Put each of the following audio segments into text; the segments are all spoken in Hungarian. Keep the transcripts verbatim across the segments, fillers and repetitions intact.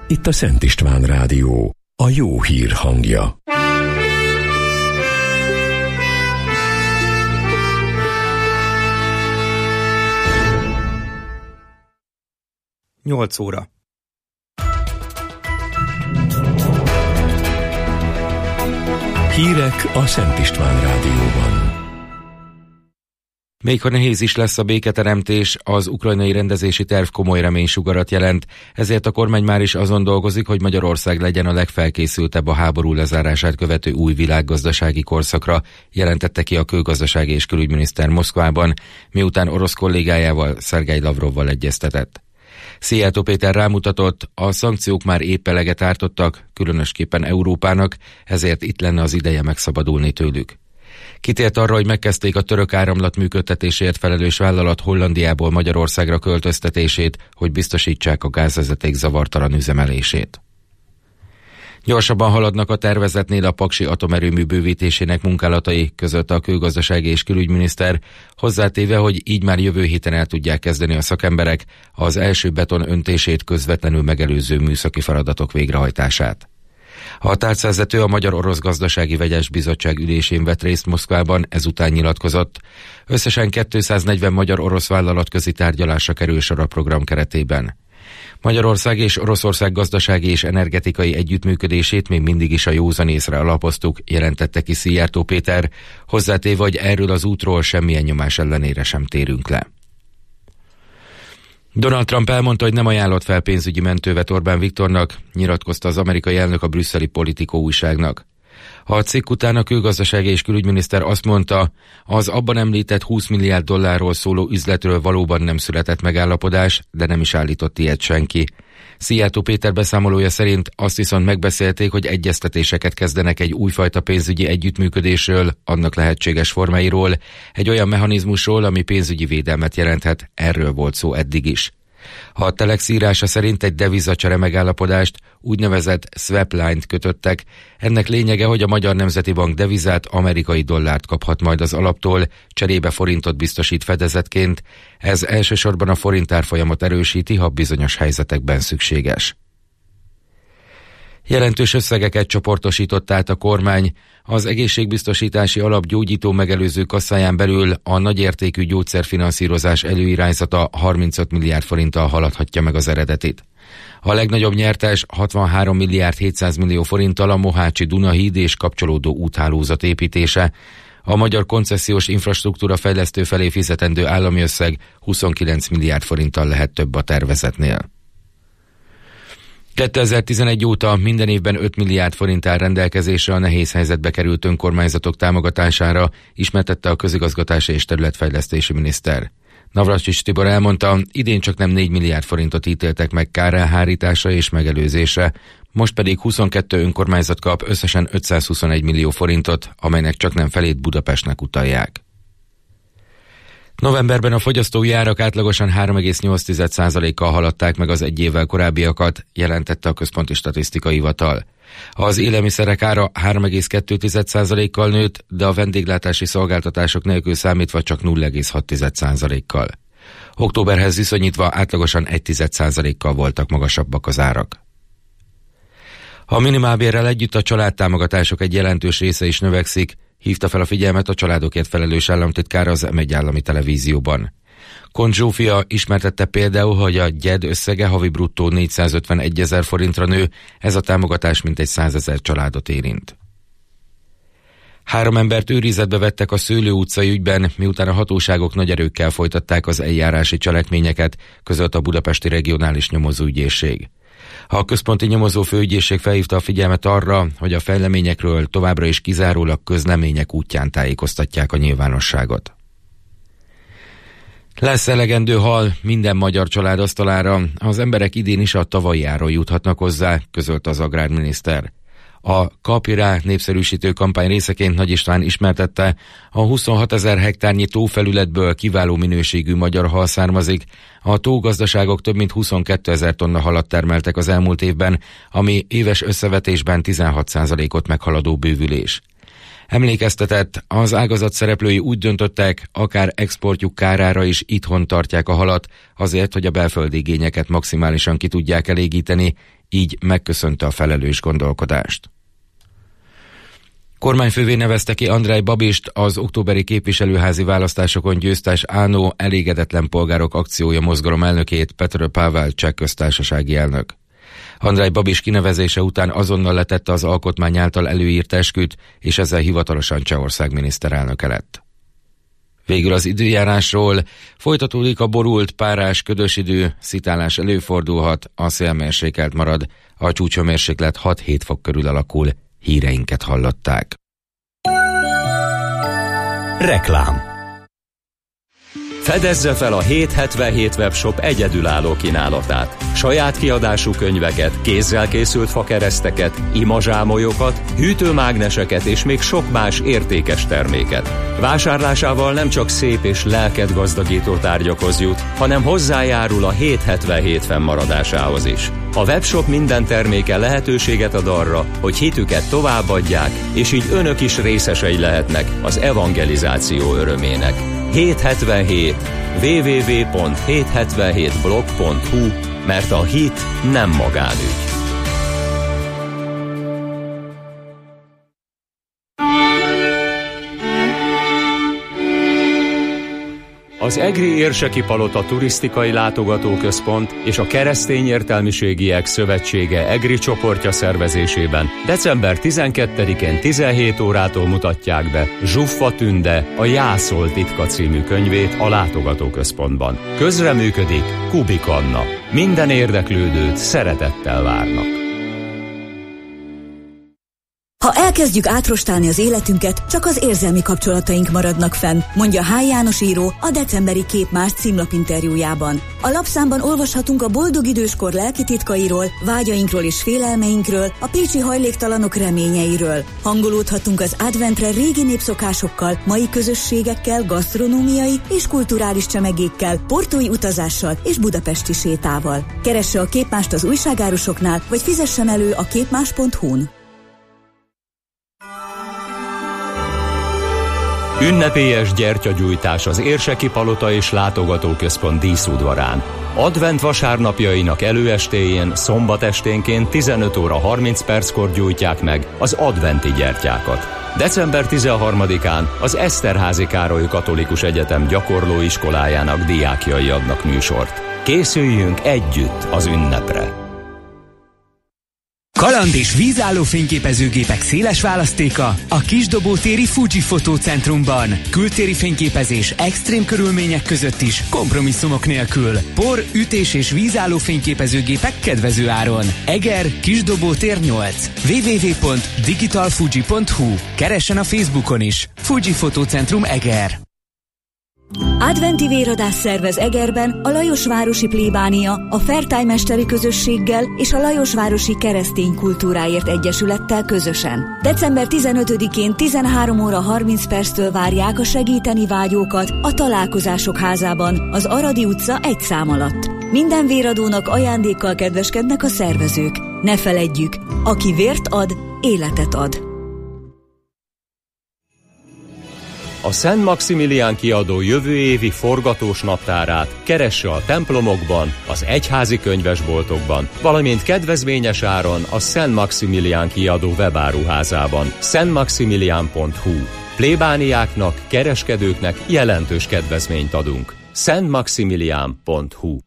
Itt a Szent István Rádió, a jó hír hangja. nyolc óra. Hírek a Szent István Rádióban. Még ha nehéz is lesz a béketeremtés, az ukrajnai rendezési terv komoly reménysugarat jelent, ezért a kormány már is azon dolgozik, hogy Magyarország legyen a legfelkészültebb a háború lezárását követő új világgazdasági korszakra, jelentette ki a külgazdasági és külügyminiszter Moszkvában, miután orosz kollégájával, Szergej Lavrovval egyeztetett. Szijjártó Péter rámutatott, a szankciók már épp eleget ártottak, különösképpen Európának, ezért itt lenne az ideje megszabadulni tőlük. Kitért arra, hogy megkezdték a török áramlat működtetésért felelős vállalat Hollandiából Magyarországra költöztetését, hogy biztosítsák a gázvezeték zavartalan üzemelését. Gyorsabban haladnak a tervezetnél a paksi atomerőmű bővítésének munkálatai, között a külgazdasági és külügyminiszter, hozzátéve, hogy így már jövő héten el tudják kezdeni a szakemberek az első beton öntését közvetlenül megelőző műszaki feladatok végrehajtását. A tárcavezető a Magyar-Orosz Gazdasági Vegyes Bizottság ülésén vett részt Moszkvában, ezután nyilatkozott. Összesen kétszáznegyven magyar-orosz vállalatközi tárgyalásra kerül sor a program keretében. Magyarország és Oroszország gazdasági és energetikai együttműködését még mindig is a józanészre alapoztuk, jelentette ki Szijjártó Péter, hozzátéve, hogy erről az útról semmilyen nyomás ellenére sem térünk le. Donald Trump elmondta, hogy nem ajánlott fel pénzügyi mentővet Orbán Viktornak, nyilatkozta az amerikai elnök a brüsszeli Politico újságnak. A cikk után a külgazdasági és külügyminiszter azt mondta, az abban említett húsz milliárd dollárról szóló üzletről valóban nem született megállapodás, de nem is állított ilyet senki. Szijjártó Péter beszámolója szerint azt viszont megbeszélték, hogy egyeztetéseket kezdenek egy újfajta pénzügyi együttműködésről, annak lehetséges formáiról, egy olyan mechanizmusról, ami pénzügyi védelmet jelenthet, erről volt szó eddig is. A Telex írása szerint egy devizacsere megállapodást, úgynevezett swap line-t kötöttek. Ennek lényege, hogy a Magyar Nemzeti Bank devizát, amerikai dollárt kaphat majd az alaptól, cserébe forintot biztosít fedezetként. Ez elsősorban a forint árfolyamot erősíti, ha bizonyos helyzetekben szükséges. Jelentős összegeket csoportosított át a kormány. Az egészségbiztosítási alap gyógyító megelőző kasszáján belül a nagyértékű gyógyszerfinanszírozás előirányzata harmincöt milliárd forinttal haladhatja meg az eredetit. A legnagyobb nyertes hatvanhárom milliárd hétszáz millió forinttal a Mohácsi Dunahíd és kapcsolódó úthálózat építése. A magyar koncesziós infrastruktúra fejlesztő felé fizetendő állami összeg huszonkilenc milliárd forinttal lehet több a tervezetnél. kétezer-tizenegy óta minden évben öt milliárd forint áll rendelkezésre a nehéz helyzetbe került önkormányzatok támogatására, ismertette a közigazgatási és területfejlesztési miniszter. Navracsics Tibor elmondta, idén csak nem négy milliárd forintot ítéltek meg kárelhárításra és megelőzésre, most pedig huszonkettő önkormányzat kap összesen ötszázhuszonegy millió forintot, amelynek csak nem felét Budapestnek utalják. Novemberben a fogyasztói árak átlagosan három egész nyolc százalékkal haladták meg az egy évvel korábbiakat, jelentette a Központi Statisztikai Hivatal. Az élelmiszerek ára három egész kettő százalékkal nőtt, de a vendéglátási szolgáltatások nélkül számítva csak nulla egész hat százalékkal. Októberhez viszonyítva átlagosan egy százalékkal voltak magasabbak az árak. A minimálbérrel együtt a családtámogatások egy jelentős része is növekszik, hívta fel a figyelmet a családokért felelős államtitkár az em egy állami televízióban. Kont Zsófia ismertette például, hogy a gyed összege havi bruttó négyszázötvenegy ezer forintra nő, ez a támogatás mintegy százezer családot érint. Három embert őrizetbe vettek a Szőlő utcai ügyben, miután a hatóságok nagy erőkkel folytatták az eljárási cselekményeket, közölt a Budapesti Regionális Nyomozóügyészség. A központi nyomozó főügyészség felhívta a figyelmet arra, hogy a fejleményekről továbbra is kizárólag közlemények útján tájékoztatják a nyilvánosságot. Lesz elegendő hal minden magyar család asztalára, az emberek idén is a tavalyi áron juthatnak hozzá, közölte az agrárminiszter. A Kapj rá népszerűsítő kampány részeként Nagy István ismertette, a huszonhat ezer hektárnyi tófelületből kiváló minőségű magyar hal származik. A tógazdaságok több mint huszonkettő ezer tonna halat termeltek az elmúlt évben, ami éves összevetésben tizenhat százalékot meghaladó bővülés. Emlékeztetett, az ágazat szereplői úgy döntöttek, akár exportjuk kárára is itthon tartják a halat, azért, hogy a belföldi igényeket maximálisan ki tudják elégíteni, így megköszönte a felelős gondolkodást. Kormányfővé nevezte ki Andrej Babist, az októberi képviselőházi választásokon győztes Áno elégedetlen polgárok akciója mozgalom elnökét, Petr Pavel cseh köztársasági elnök. Andrej Babis kinevezése után azonnal letette az alkotmány által előírt esküt, és ezzel hivatalosan Csehország miniszterelnöke lett. Végül az időjárásról: folytatódik a borult, párás, ködös idő, szitálás előfordulhat, a szél mérsékelt marad, a csúcshőmérséklet hat-hét fok körül alakul. Híreinket hallották. Reklám. Fedezze fel a hétszázhetvenhét webshop egyedülálló kínálatát. Saját kiadású könyveket, kézzel készült fakereszteket, imazsámolyokat, hűtőmágneseket és még sok más értékes terméket. Vásárlásával nem csak szép és lelket gazdagító tárgyakhoz jut, hanem hozzájárul a hétszázhetvenhét fennmaradásához is. A webshop minden terméke lehetőséget ad arra, hogy hitüket továbbadják, és így önök is részesei lehetnek az evangelizáció örömének. hétszázhetvenhét double-u double-u double-u pont hétszázhetvenhét blog pont hu, mert a hit nem magánügy. Az Egri Érseki Palota Turisztikai Látogatóközpont és a Keresztény Értelmiségiek Szövetsége Egri csoportja szervezésében december tizenkettedikén tizenhét órától mutatják be Zsuffa Tünde, a Jászol titka című könyvét a látogatóközpontban. Közreműködik Kubik Anna. Minden érdeklődőt szeretettel várnak. Ha elkezdjük átrostálni az életünket, csak az érzelmi kapcsolataink maradnak fenn, mondja H. János író a decemberi Képmás címlapinterjújában. A lapszámban olvashatunk a boldog időskor lelki titkairól, vágyainkról és félelmeinkről, a pécsi hajléktalanok reményeiről. Hangolódhatunk az adventre régi népszokásokkal, mai közösségekkel, gasztronómiai és kulturális csemegékkel, portói utazással és budapesti sétával. Keresse a Képmást az újságárusoknál, vagy fizessen elő a képmás pont hu-n. Ünnepélyes gyertyagyújtás az Érseki Palota és Látogatóközpont díszudvarán. Advent vasárnapjainak előestéjén, szombat esténként tizenöt óra harminc perckor gyújtják meg az adventi gyertyákat. december tizenharmadikán az Eszterházy Károly Katolikus Egyetem gyakorlóiskolájának diákjai adnak műsort. Készüljünk együtt az ünnepre! Kaland és vízálló fényképezőgépek széles választéka a Kisdobótéri Fuji Fotócentrumban. Kültéri fényképezés extrém körülmények között is, kompromisszumok nélkül. Por, ütés és vízálló fényképezőgépek kedvező áron. Eger, Kisdobótér nyolc. double-u double-u double-u pont digital fuji pont hu. Keressen a Facebookon is. Fuji Fotócentrum Eger. Adventi véradás szervez Egerben a Lajosvárosi Plébánia, a Fertály-mesteri közösséggel és a Lajosvárosi Keresztény Kultúráért Egyesülettel közösen. december tizenötödikén tizenhárom óra harminc perctől várják a segíteni vágyókat a Találkozások házában, az Aradi utca egy szám alatt. Minden véradónak ajándékkal kedveskednek a szervezők. Ne feledjük, aki vért ad, életet ad. A Szent Maximilián kiadó jövő évi forgatós naptárát keresse a templomokban, az egyházi könyvesboltokban, valamint kedvezményes áron a Szent Maximilián kiadó webáruházában, szent maximilián pont hu. Plébániáknak, kereskedőknek jelentős kedvezményt adunk. szent maximilián pont hu.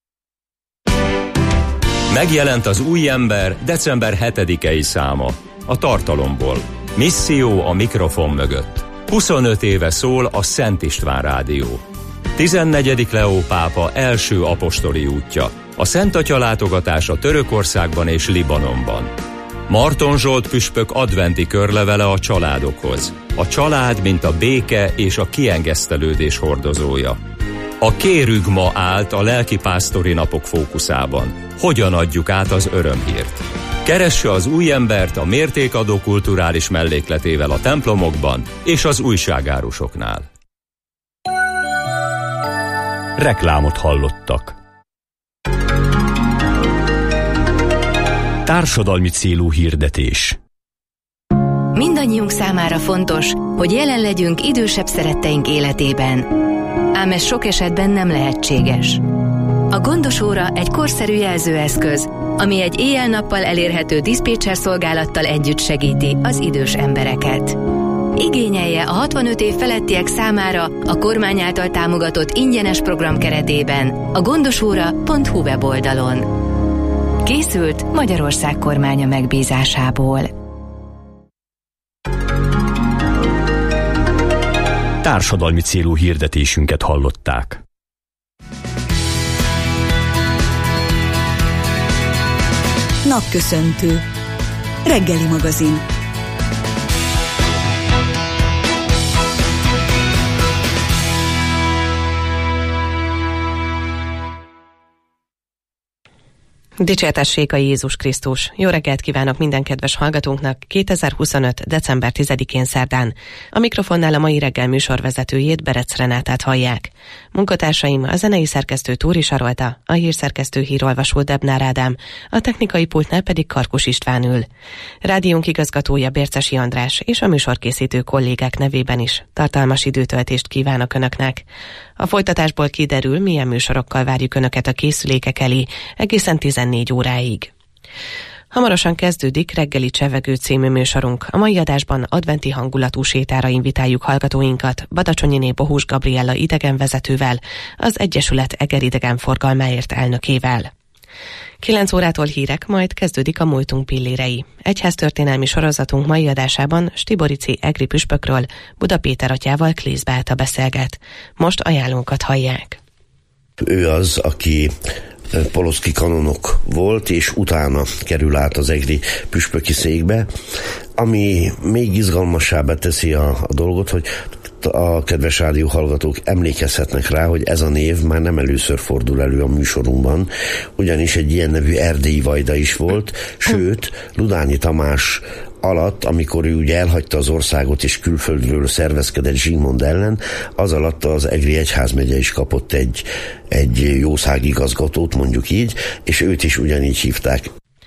Megjelent az Új Ember december hetedikei száma. A tartalomból. Misszió a mikrofon mögött. huszonöt éve szól a Szent István Rádió. tizennegyedik Leó pápa első apostoli útja. A Szent Atya látogatása Törökországban és Libanonban. Marton Zsolt püspök adventi körlevele a családokhoz. A család, mint a béke és a kiengesztelődés hordozója. A kérügma állt a lelkipásztori napok fókuszában. Hogyan adjuk át az örömhírt? Keresse az Új Embert a mértékadó kulturális mellékletével a templomokban és az újságárusoknál. Reklámot hallottak. Társadalmi célú hirdetés. Mindannyiunk számára fontos, hogy jelen legyünk idősebb szeretteink életében. Ám ez sok esetben nem lehetséges. A Gondos óra egy korszerű jelzőeszköz, ami egy éjjel-nappal elérhető diszpécser szolgálattal együtt segíti az idős embereket. Igényelje a hatvanöt év felettiek számára a kormány által támogatott ingyenes program keretében a gondosóra pont hu weboldalon. Készült Magyarország kormánya megbízásából. Társadalmi célú hirdetésünket hallották. Napköszöntő. Reggeli magazin. Dicsértessék a Jézus Krisztus! Jó reggelt kívánok minden kedves hallgatónknak kétezer-huszonöt. december tizedikén szerdán. A mikrofonnál a mai reggel műsorvezetőjét, Berec Renátát hallják. Munkatársaim a zenei szerkesztő Túri Sarolta, a hírszerkesztő hírolvasó Debnár Ádám, a technikai pultnál pedig Karkus István ül. Rádiónk igazgatója Bércesi András és a műsorkészítő kollégák nevében is tartalmas időtöltést kívánok Önöknek. A folytatásból kiderül, milyen műsorokkal várjuk Önöket a készülékek elé egészen tizennégy óráig. Hamarosan kezdődik Reggeli Csevegő című műsorunk. A mai adásban adventi hangulatú sétára invitáljuk hallgatóinkat Badacsonyiné Bohus Gabriella idegenvezetővel, az Egyesület Eger idegenforgalmáért elnökével. kilenc órától hírek, majd kezdődik a Múltunk pillérei. Egyháztörténelmi sorozatunk mai adásában Stiborici egri püspökről Buda Péter atyával Klész Beáta beszélget. Most ajánlónkat hallják. Ő az, aki poloszki kanonok volt, és utána kerül át az egri püspöki székbe, ami még izgalmasabbá teszi a, a dolgot, hogy a kedves rádió hallgatók emlékezhetnek rá, hogy ez a név már nem először fordul elő a műsorunkban, ugyanis egy ilyen nevű erdélyi vajda is volt, sőt, Ludányi Tamás alatt, amikor ő ugye elhagyta az országot és külföldről szervezkedett Zsigmond ellen, az alatt az egri egyházmegye is kapott egy, egy jószágigazgatót, mondjuk így, és őt is ugyanígy hívták.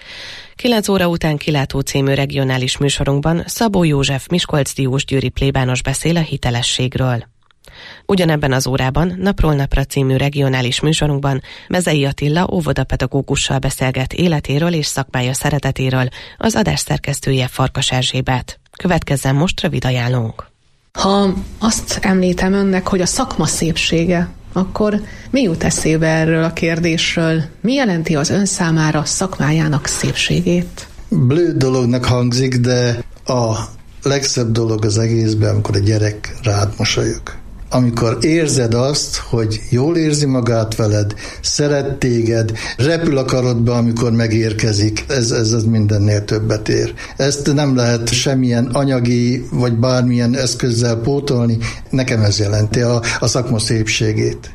kilenc óra után Kilátó című regionális műsorunkban Szabó József Miskolc-Diósgyőri plébános beszél a hitelességről. Ugyanebben az órában Napról napra című regionális műsorunkban Mezei Attila óvodapedagógussal beszélget életéről és szakmája szeretetéről, az adás szerkesztője Farkas Erzsébet. Következzen most rövid ajánlónk. Ha azt említem önnek, hogy a szakma szépsége, akkor mi jut eszébe erről a kérdésről? Mi jelenti az ön számára szakmájának szépségét? Blőd dolognak hangzik, de a legszebb dolog az egészben, amikor a gyerek rád mosolyog. Amikor érzed azt, hogy jól érzi magát veled, szeret téged, repül a karodba, amikor megérkezik, ez, ez, ez mindennél többet ér. Ezt nem lehet semmilyen anyagi, vagy bármilyen eszközzel pótolni, nekem ez jelenti a, a szakma szépségét.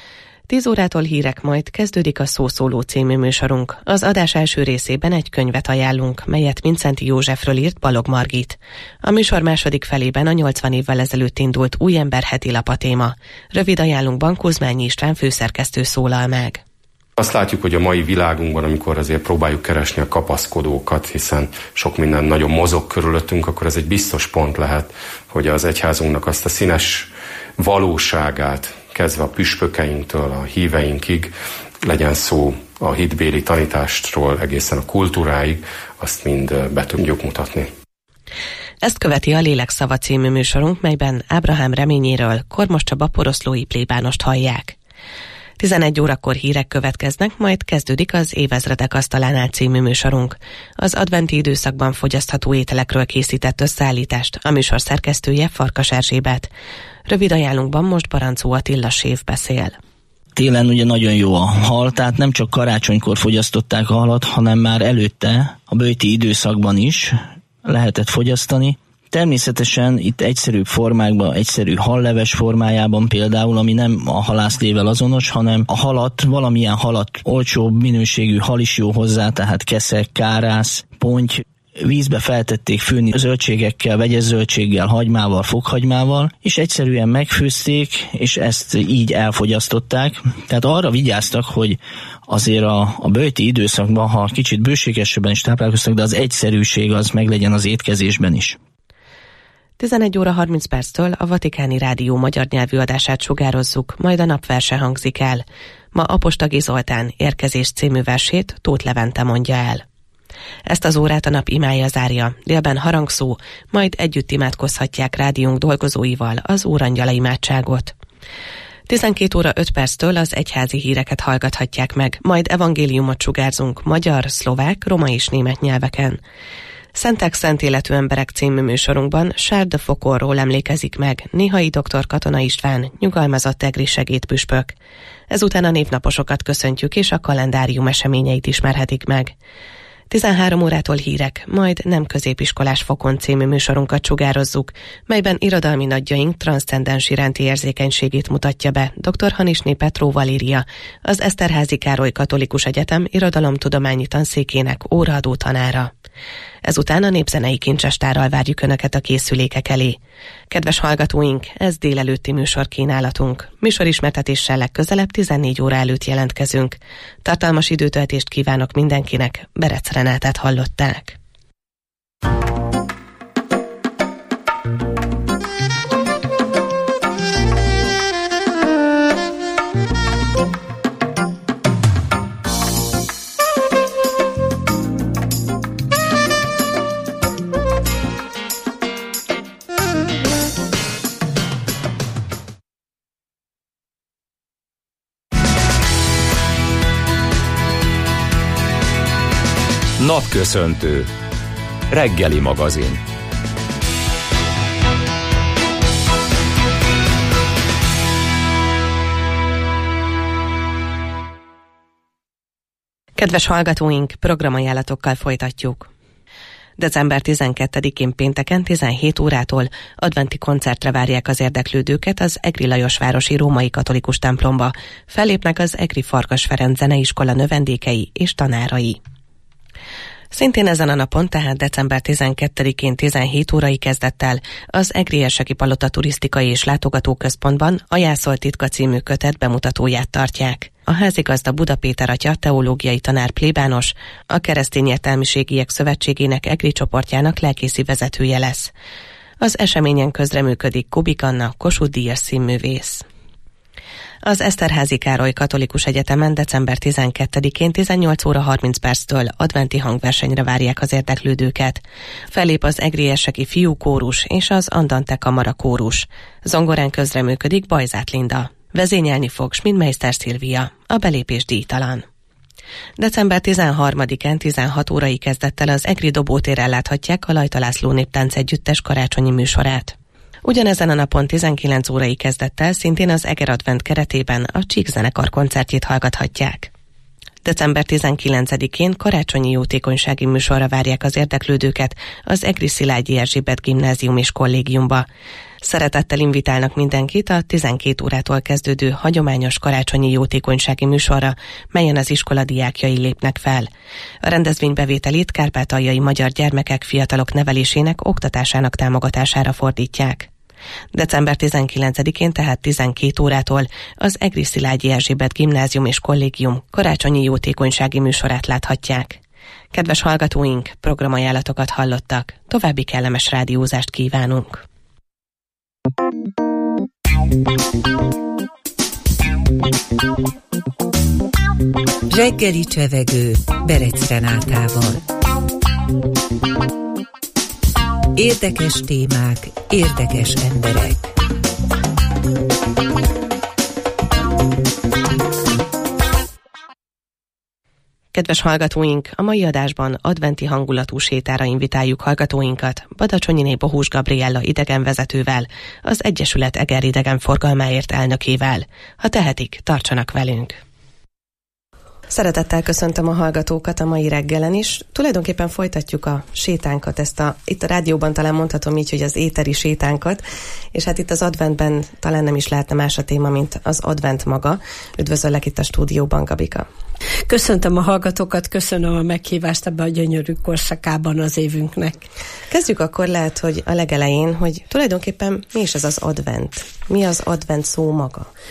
tíz órától hírek, majd kezdődik a Szószóló című műsorunk. Az adás első részében egy könyvet ajánlunk, melyet Mindszenty Józsefről írt Balog Margit. A műsor második felében a nyolcvan évvel ezelőtt indult Új ember heti lap a téma. Rövid ajánlunkban Kuzmányi István főszerkesztő szólal meg. Azt látjuk, hogy a mai világunkban, amikor azért próbáljuk keresni a kapaszkodókat, hiszen sok minden nagyon mozog körülöttünk, akkor ez egy biztos pont lehet, hogy az egyházunknak azt a színes valóságát, kezdve a püspökeinktől a híveinkig, legyen szó a hitbéli tanítástól egészen a kultúráig, azt mind be tudjuk mutatni. Ezt követi a Lélekszava című műsorunk, melyben Ábrahám reményéről Kormos Csaba poroszlói plébánost hallják. tizenegy órakor hírek következnek, majd kezdődik az Évezredek asztalánál című műsorunk. Az adventi időszakban fogyasztható ételekről készített összeállítást a műsor szerkesztője Farkas Erzsébet. Rövid ajánlunkban most Barancó Attila séf beszél. Télen ugye nagyon jó a hal, tehát nem csak karácsonykor fogyasztották a halat, hanem már előtte, a böjti időszakban is lehetett fogyasztani. Természetesen itt egyszerűbb formákban, egyszerű halleves formájában például, ami nem a halászlével azonos, hanem a halat, valamilyen halat, olcsóbb minőségű hal is jó hozzá, tehát keszek, kárász, ponty, vízbe feltették főni zöldségekkel, vegyes zöldséggel, hagymával, fokhagymával, és egyszerűen megfőzték, és ezt így elfogyasztották. Tehát arra vigyáztak, hogy azért a, a böjti időszakban, ha kicsit bőségesebben is táplálkoztak, de az egyszerűség az meglegyen az étkezésben is. tizenegy óra harminc perctől a Vatikáni Rádió magyar nyelvű adását sugározzuk, majd a napverse hangzik el. Ma Apostagi Zoltán Érkezés című versét Tóth Levente mondja el. Ezt az órát a nap imája zárja, délben harangszó, majd együtt imádkozhatják rádiónk dolgozóival az órangyala imádságot. tizenkét óra öt perctől az egyházi híreket hallgathatják meg, majd evangéliumot sugárzunk magyar, szlovák, roma és német nyelveken. Szentek szent életű emberek című műsorunkban Charles de Foucaultról emlékezik meg Néhai doktor Katona István, nyugalmazott egri segédpüspök. Ezután a névnaposokat köszöntjük, és a kalendárium eseményeit ismerhetik meg. tizenhárom órától hírek, majd Nem középiskolás fokon című műsorunkat sugározzuk, melyben irodalmi nagyjaink transzcendens iránti érzékenységét mutatja be dr. Hanisné Petró Valéria, az Eszterházy Károly Katolikus Egyetem irodalomtudományi tanszékének óraadó tanára. Ezután a népzenei kincsestárral várjuk Önöket a készülékek elé. Kedves hallgatóink, ez délelőtti műsorkínálatunk. Műsorismertetéssel legközelebb tizennégy óra előtt jelentkezünk. Tartalmas időtöltést kívánok mindenkinek, Berec Renátát hallották. Napköszöntő. Reggeli magazin. Kedves hallgatóink, programajánlatokkal folytatjuk. december tizenkettedikén pénteken tizenhét órától adventi koncertre várják az érdeklődőket az Egri Lajosvárosi Római Katolikus templomba. Fellépnek az Egri Farkas Ferenc Zeneiskola növendékei és tanárai. Szintén ezen a napon, tehát december tizenkettedikén tizenhét órai kezdettel az Egri Erseki Palota Turisztikai és Látogatóközpontban a Jászol titka című kötet bemutatóját tartják. A házigazda Buda Péter atya teológiai tanár plébános, a Keresztény Értelmiségiek Szövetségének Egri csoportjának lelkészi vezetője lesz. Az eseményen közreműködik Kubik Anna, Kossuth Díjas színművész. Az Eszterházy Károly Katolikus Egyetemen december tizenkettedikén tizennyolc óra harminc perctől adventi hangversenyre várják az érdeklődőket. Fellép az Egri Erseki Fiúkórus és az Andante Kamara kórus. Zongorán közreműködik Bajzát Linda. Vezényelni fog Schmidmeister Szilvia. A belépés díjtalan. december tizenharmadikán tizenhat órai kezdettel az Egri Dobótéren láthatják a Lajta László Néptánc Együttes karácsonyi műsorát. Ugyanezen a napon tizenkilenc órai kezdettel szintén az Eger Advent keretében a Csík zenekar koncertjét hallgathatják. december tizenkilencedikén karácsonyi jótékonysági műsorra várják az érdeklődőket az Egri Szilágyi Erzsébet Gimnázium és Kollégiumba. Szeretettel invitálnak mindenkit a tizenkét órától kezdődő hagyományos karácsonyi jótékonysági műsorra, melyen az iskola diákjai lépnek fel. A rendezvény bevételét kárpátaljai magyar gyermekek, fiatalok nevelésének, oktatásának támogatására fordítják. december tizenkilencedikén, tehát tizenkét órától az Egri Szilágyi Erzsébet Gimnázium és Kollégium karácsonyi jótékonysági műsorát láthatják. Kedves hallgatóink, programajánlatokat hallottak, további kellemes rádiózást kívánunk. Reggeli csevegő Berec Renátával. Érdekes témák, érdekes emberek. Kedves hallgatóink, a mai adásban adventi hangulatú sétára invitáljuk hallgatóinkat Badacsonyiné Bohús Gabriella idegenvezetővel, az Egyesület Eger idegenforgalmáért elnökével. Ha tehetik, tartsanak velünk! Szeretettel köszöntöm a hallgatókat a mai reggelen is. Tulajdonképpen folytatjuk a sétánkat, ezt a, itt a rádióban talán mondhatom így, hogy az éteri sétánkat, és hát itt az adventben talán nem is lehetne más a téma, mint az advent maga. Üdvözöllek itt a stúdióban, Gabika. Köszöntöm a hallgatókat, köszönöm a meghívást ebbe a gyönyörű korszakában az évünknek. Kezdjük akkor lehet, hogy a legelején, hogy tulajdonképpen mi is ez az advent? Mi az advent szó maga?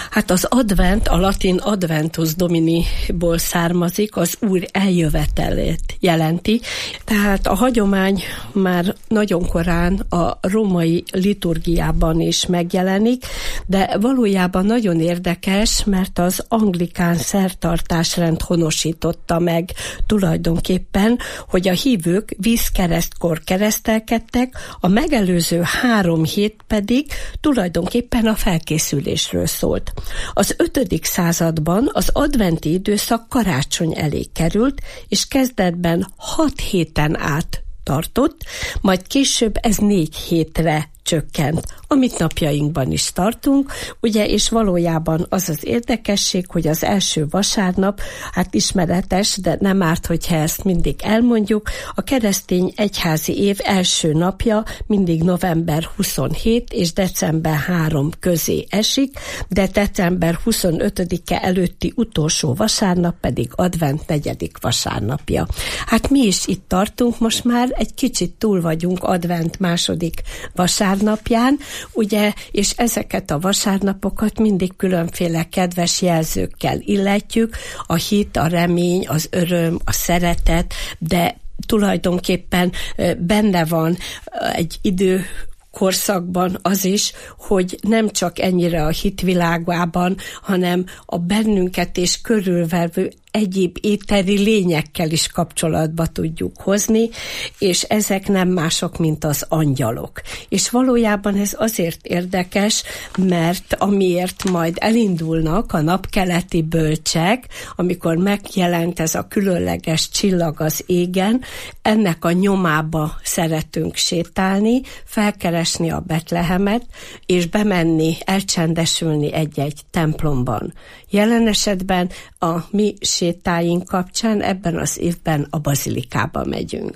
Hát az advent, a latin adventus dominiból származik, az Úr eljövetelét jelenti. Tehát a hagyomány már nagyon korán a római liturgiában is megjelenik, de valójában nagyon érdekes, mert az anglikán szertartásrend honosította meg tulajdonképpen, hogy a hívők vízkeresztkor keresztelkedtek, a megelőző három hét pedig tulajdonképpen a felkészülésről szólt. Az ötödik században az adventi időszak karácsony elé került, és kezdetben hat héten át tartott, majd később ez négy hétre csökkent, amit napjainkban is tartunk, ugye, és valójában az az érdekesség, hogy az első vasárnap, hát ismeretes, de nem árt, hogyha ezt mindig elmondjuk, a keresztény egyházi év első napja mindig november huszonhét és december harmadika közé esik, de december huszonötödike előtti utolsó vasárnap pedig advent negyedik vasárnapja. Hát mi is itt tartunk, most már egy kicsit túl vagyunk advent második vasárnapján, napján, ugye, és ezeket a vasárnapokat mindig különféle kedves jelzőkkel illetjük, a hit, a remény, az öröm, a szeretet, de tulajdonképpen benne van egy idő korszakban az is, hogy nem csak ennyire a hitvilágában, hanem a bennünket és körülvevő egyéb éteri lényekkel is kapcsolatba tudjuk hozni, és ezek nem mások, mint az angyalok. És valójában ez azért érdekes, mert amiért majd elindulnak a napkeleti bölcsek, amikor megjelent ez a különleges csillag az égen, ennek a nyomába szeretünk sétálni, felkeresni a Betlehemet, és bemenni, elcsendesülni egy-egy templomban. Jelen esetben a mi sétáink kapcsán ebben az évben a bazilikába megyünk.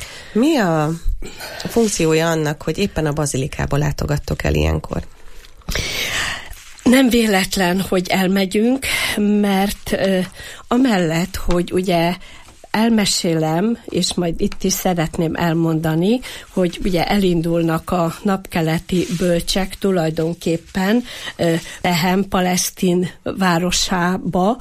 Mi a funkciója annak, hogy éppen a bazilikába látogattok el ilyenkor? Nem véletlen, hogy elmegyünk, mert uh, amellett, hogy ugye elmesélem, és majd itt is szeretném elmondani, hogy ugye elindulnak a napkeleti bölcsek tulajdonképpen Betlehem palesztin városába,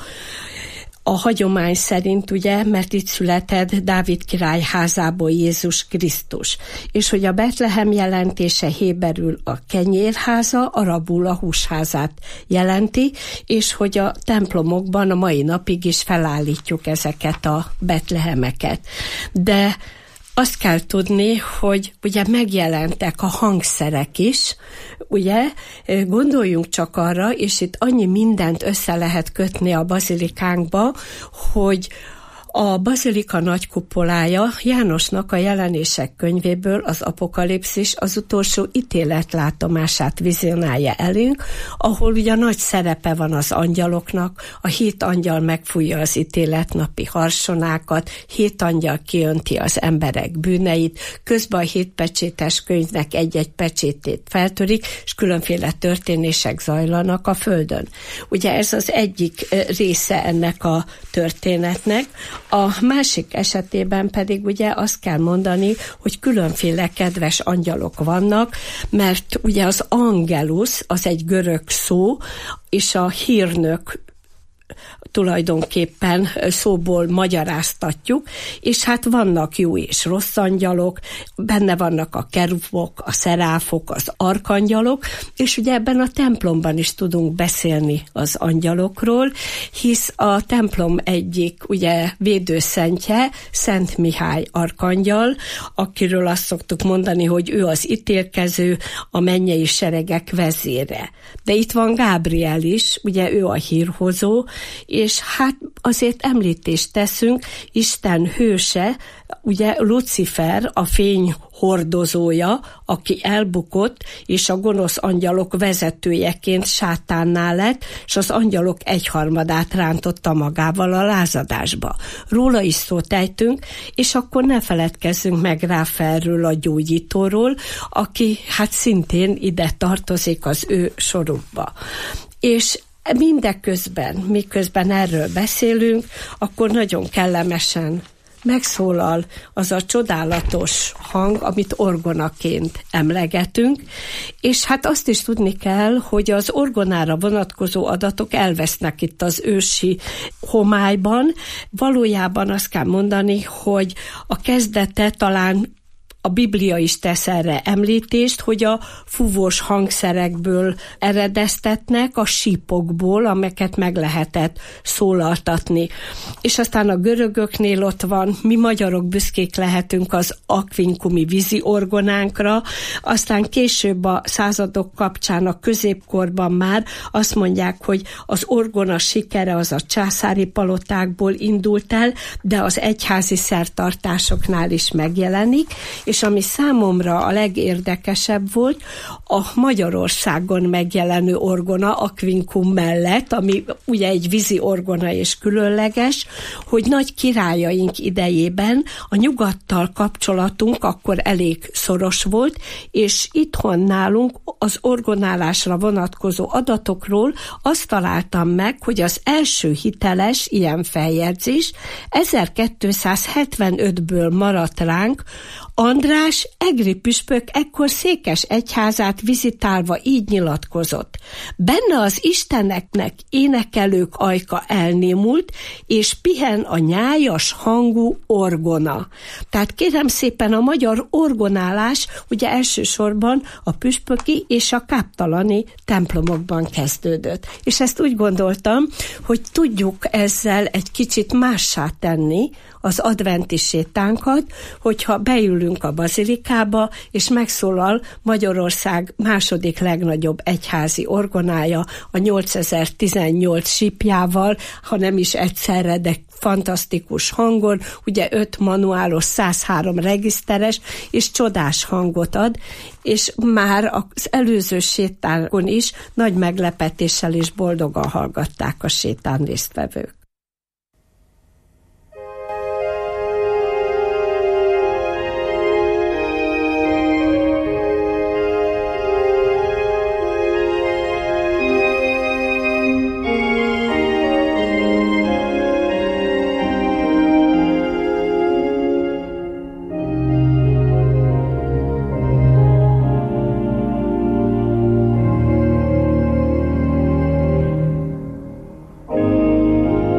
a hagyomány szerint, ugye, mert itt született Dávid király házából Jézus Krisztus. És hogy a Betlehem jelentése héberül a kenyérháza, arabul a húsházát jelenti, és hogy a templomokban a mai napig is felállítjuk ezeket a betlehemeket. De azt kell tudni, hogy ugye megjelentek a hangszerek is, ugye, gondoljunk csak arra, és itt annyi mindent össze lehet kötni a bazilikánkba, hogy a bazilika nagykupolája Jánosnak a Jelenések könyvéből az Apokalipszis az utolsó ítéletlátomását vizionálja elünk, ahol ugye nagy szerepe van az angyaloknak, a hét angyal megfújja az ítéletnapi harsonákat, hét angyal kiönti az emberek bűneit, közben a hétpecsétes könyvnek egy-egy pecsétét feltörik, és különféle történések zajlanak a földön. Ugye ez az egyik része ennek a történetnek. A másik esetében pedig ugye azt kell mondani, hogy különféle kedves angyalok vannak, mert ugye az angelus az egy görög szó, és a hírnök tulajdonképpen szóból magyaráztatjuk, és hát vannak jó és rossz angyalok, benne vannak a kerubok, a szeráfok, az arkangyalok, és ugye ebben a templomban is tudunk beszélni az angyalokról, hisz a templom egyik ugye védőszentje, Szent Mihály arkangyal, akiről azt szoktuk mondani, hogy ő az ítélkező, a mennyei seregek vezére. De itt van Gábriel is, ugye ő a hírhozó, és hát azért említést teszünk, Isten hőse, ugye Lucifer, a fény hordozója, aki elbukott, és a gonosz angyalok vezetőjeként sátánnál lett, és az angyalok egyharmadát rántotta magával a lázadásba. Róla is szót ejtünk, és akkor ne feledkezzünk meg Ráfaelről, a gyógyítóról, aki hát szintén ide tartozik az ő sorukba. És mindeközben, miközben erről beszélünk, akkor nagyon kellemesen megszólal az a csodálatos hang, amit orgonaként emlegetünk, és hát azt is tudni kell, hogy az orgonára vonatkozó adatok elvesznek itt az ősi homályban. Valójában azt kell mondani, hogy a kezdete talán a Biblia is tesz erre említést, hogy a fúvós hangszerekből eredeztetnek, a sípokból, amelyeket meg lehetett szólaltatni. És aztán a görögöknél ott van, mi magyarok büszkék lehetünk az akvinkumi vízi orgonánkra, aztán később a századok kapcsán a középkorban már azt mondják, hogy az orgona sikere az a császári palotákból indult el, de az egyházi szertartásoknál is megjelenik, és ami számomra a legérdekesebb volt, a Magyarországon megjelenő orgona akvinkum mellett, ami ugye egy vízi orgona és különleges, hogy nagy királyaink idejében a nyugattal kapcsolatunk akkor elég szoros volt, és itthon nálunk az orgonálásra vonatkozó adatokról azt találtam meg, hogy az első hiteles ilyen feljegyzés ezerkétszázhetvenötből maradt ránk. András egri püspök ekkor Székes egyházát vizitálva így nyilatkozott. Benne az isteneknek énekelők ajka elnémult, és pihen a nyájas hangú orgona. Tehát kérem szépen, a magyar orgonálás ugye elsősorban a püspöki és a káptalani templomokban kezdődött. És ezt úgy gondoltam, hogy tudjuk ezzel egy kicsit mássá tenni az adventi sétánkat, hogyha beülünk a bazilikába, és megszólal Magyarország második legnagyobb egyházi orgonája, a nyolcezer-tizennyolc sípjával, ha nem is egyszerre, de fantasztikus hangon, ugye öt manuálos, száz három regiszteres, és csodás hangot ad, és már az előző sétánkon is nagy meglepetéssel és boldogan hallgatták a sétán résztvevők. Oh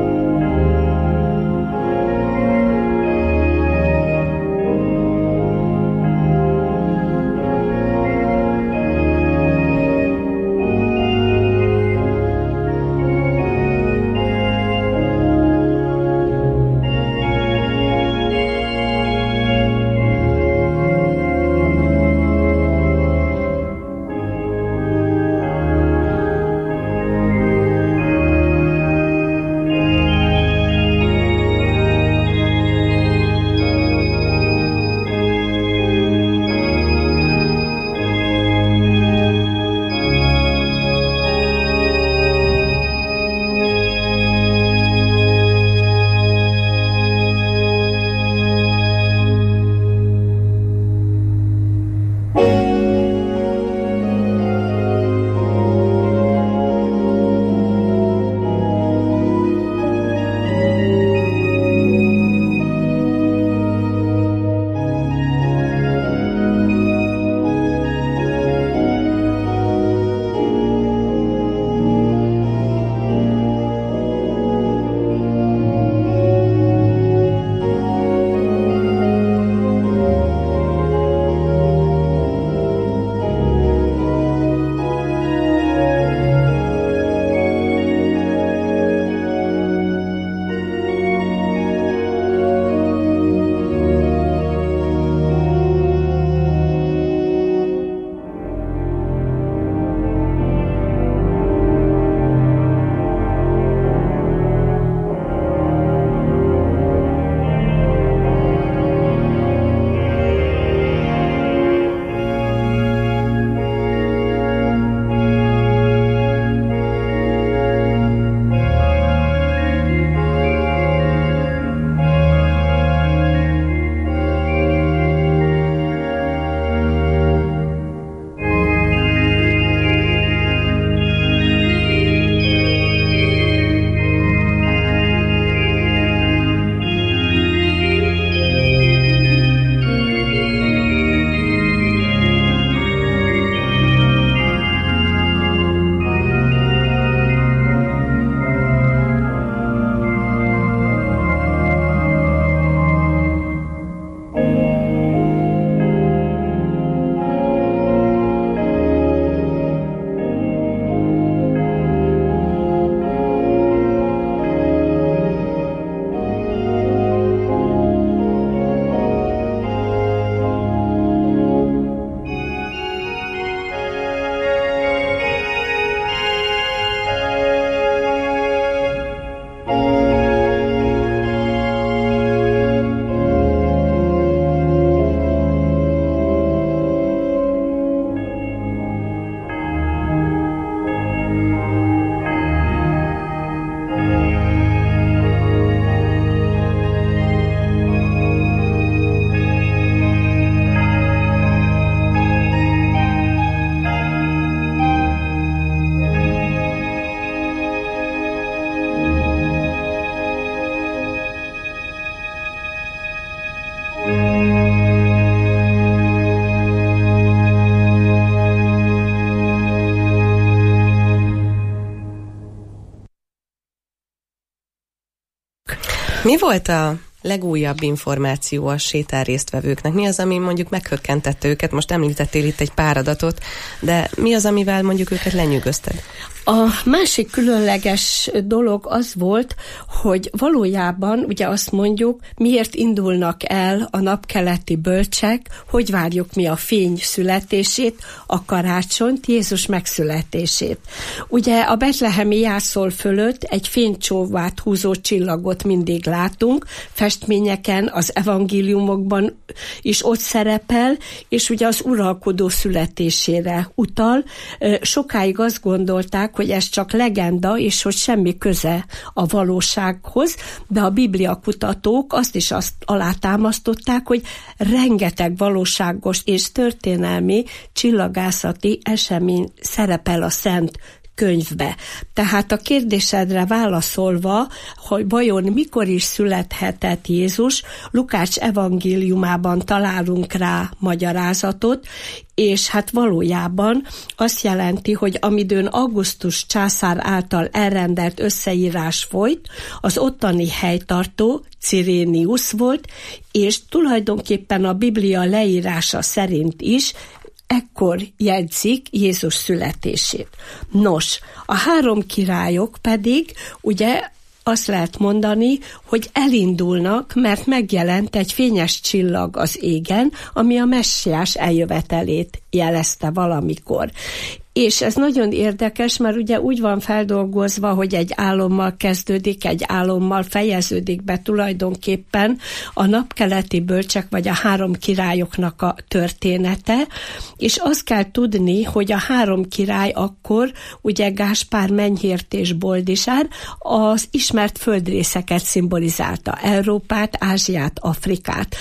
Mi volt a legújabb információ a sétál résztvevőknek? Mi az, ami mondjuk meghökkentette őket? Most említettél itt egy pár adatot, de mi az, amivel mondjuk őket lenyűgözted? A másik különleges dolog az volt, hogy valójában ugye azt mondjuk, miért indulnak el a napkeleti bölcsek, hogy várjuk mi a fény születését, a karácsonyt, Jézus megszületését. Ugye a betlehemi jászol fölött egy fénycsóvát húzó csillagot mindig látunk, festményeken, az evangéliumokban is ott szerepel, és ugye az uralkodó születésére utal. Sokáig azt gondolták, hogy ez csak legenda, és hogy semmi köze a valósághoz, de a Biblia kutatók azt is azt alátámasztották, hogy rengeteg valóságos és történelmi csillagászati esemény szerepel a Szent könyvbe. Tehát a kérdésedre válaszolva, hogy vajon mikor is születhetett Jézus, Lukács evangéliumában találunk rá magyarázatot, és hát valójában azt jelenti, hogy amidőn Augustus császár által elrendelt összeírás folyt, az ottani helytartó Cirénius volt, és tulajdonképpen a Biblia leírása szerint is ekkor jegyzik Jézus születését. Nos, a három királyok pedig ugye azt lehet mondani, hogy elindulnak, mert megjelent egy fényes csillag az égen, ami a messiás eljövetelét jelezte valamikor. És ez nagyon érdekes, mert ugye úgy van feldolgozva, hogy egy álommal kezdődik, egy álommal fejeződik be tulajdonképpen a napkeleti bölcsek, vagy a három királyoknak a története, és azt kell tudni, hogy a három király akkor, ugye Gáspár, Menyhért és Boldizsár az ismert földrészeket szimbolizálta, Európát, Ázsiát, Afrikát.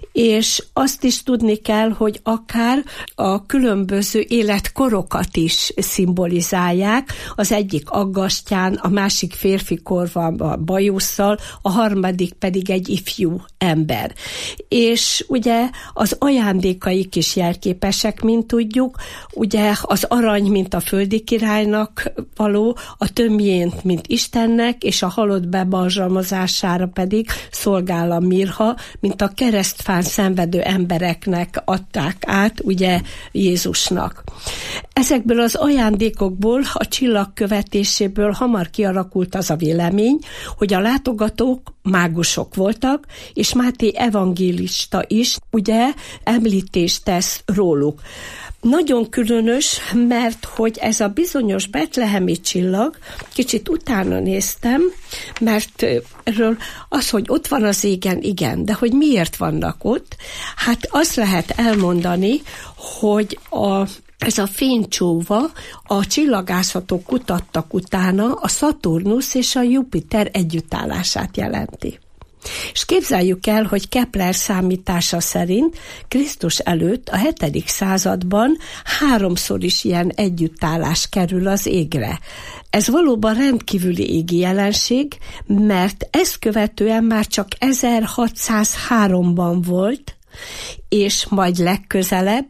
És azt is tudni kell, hogy akár a különböző életkorokat is szimbolizálják. Az egyik aggastyán, a másik férfi korban bajusszal, a harmadik pedig egy ifjú ember. És ugye az ajándékaik is jelképesek, mint tudjuk. Ugye az arany, mint a földi királynak való, a tömjént, mint Istennek, és a halott bebalzsamozására pedig szolgál a mirha, mint a keresztfán szenvedő embereknek adták át, ugye Jézusnak. Ezekből az ajándékokból, a csillag követéséből hamar kialakult az a vélemény, hogy a látogatók mágusok voltak, és Máté evangélista is ugye említést tesz róluk. Nagyon különös, mert hogy ez a bizonyos betlehemi csillag, kicsit utána néztem, mert erről az, hogy ott van az égen, igen, de hogy miért vannak ott, hát azt lehet elmondani, hogy a ez a fénycsóva, a csillagászatok kutattak utána a Szaturnusz és a Jupiter együttállását jelenti. És képzeljük el, hogy Kepler számítása szerint Krisztus előtt a hetedik században háromszor is ilyen együttállás kerül az égre. Ez valóban rendkívüli égi jelenség, mert ezt követően már csak ezerhatszázháromban volt, és majd legközelebb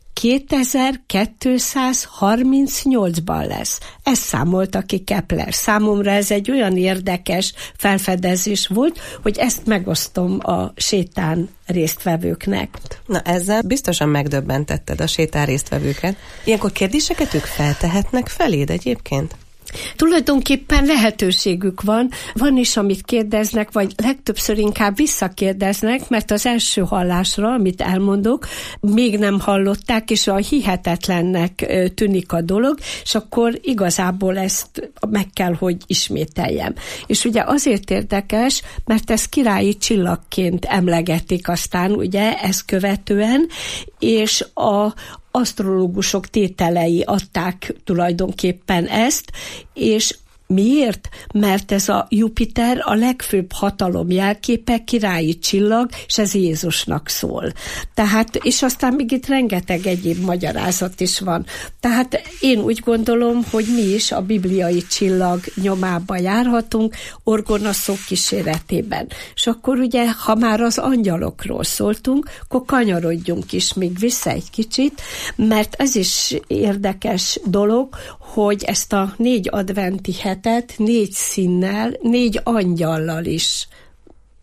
kétezer-kétszázharmincnyolcban lesz. Ezt számolta ki Kepler. Számomra ez egy olyan érdekes felfedezés volt, hogy ezt megosztom a sétán résztvevőknek. Na, ezzel biztosan megdöbbentetted a sétán résztvevőket. Ilyenkor kérdéseket ők feltehetnek feléd egyébként? Tulajdonképpen lehetőségük van, van is, amit kérdeznek, vagy legtöbbször inkább visszakérdeznek, mert az első hallásra, amit elmondok, még nem hallották, és a hihetetlennek tűnik a dolog, és akkor igazából ezt meg kell, hogy ismételjem. És ugye azért érdekes, mert ezt királyi csillagként emlegetik aztán, ugye, ezt követően, és a asztrológusok tételei adták tulajdonképpen ezt, és miért? Mert ez a Jupiter a legfőbb hatalom jelképe, királyi csillag, és ez Jézusnak szól. Tehát, és aztán még itt rengeteg egyéb magyarázat is van. Tehát én úgy gondolom, hogy mi is a bibliai csillag nyomába járhatunk, orgonaszok kíséretében. És akkor ugye, ha már az angyalokról szóltunk, akkor kanyarodjunk is még vissza egy kicsit, mert ez is érdekes dolog, hogy ezt a négy adventi hetet négy színnel, négy angyallal is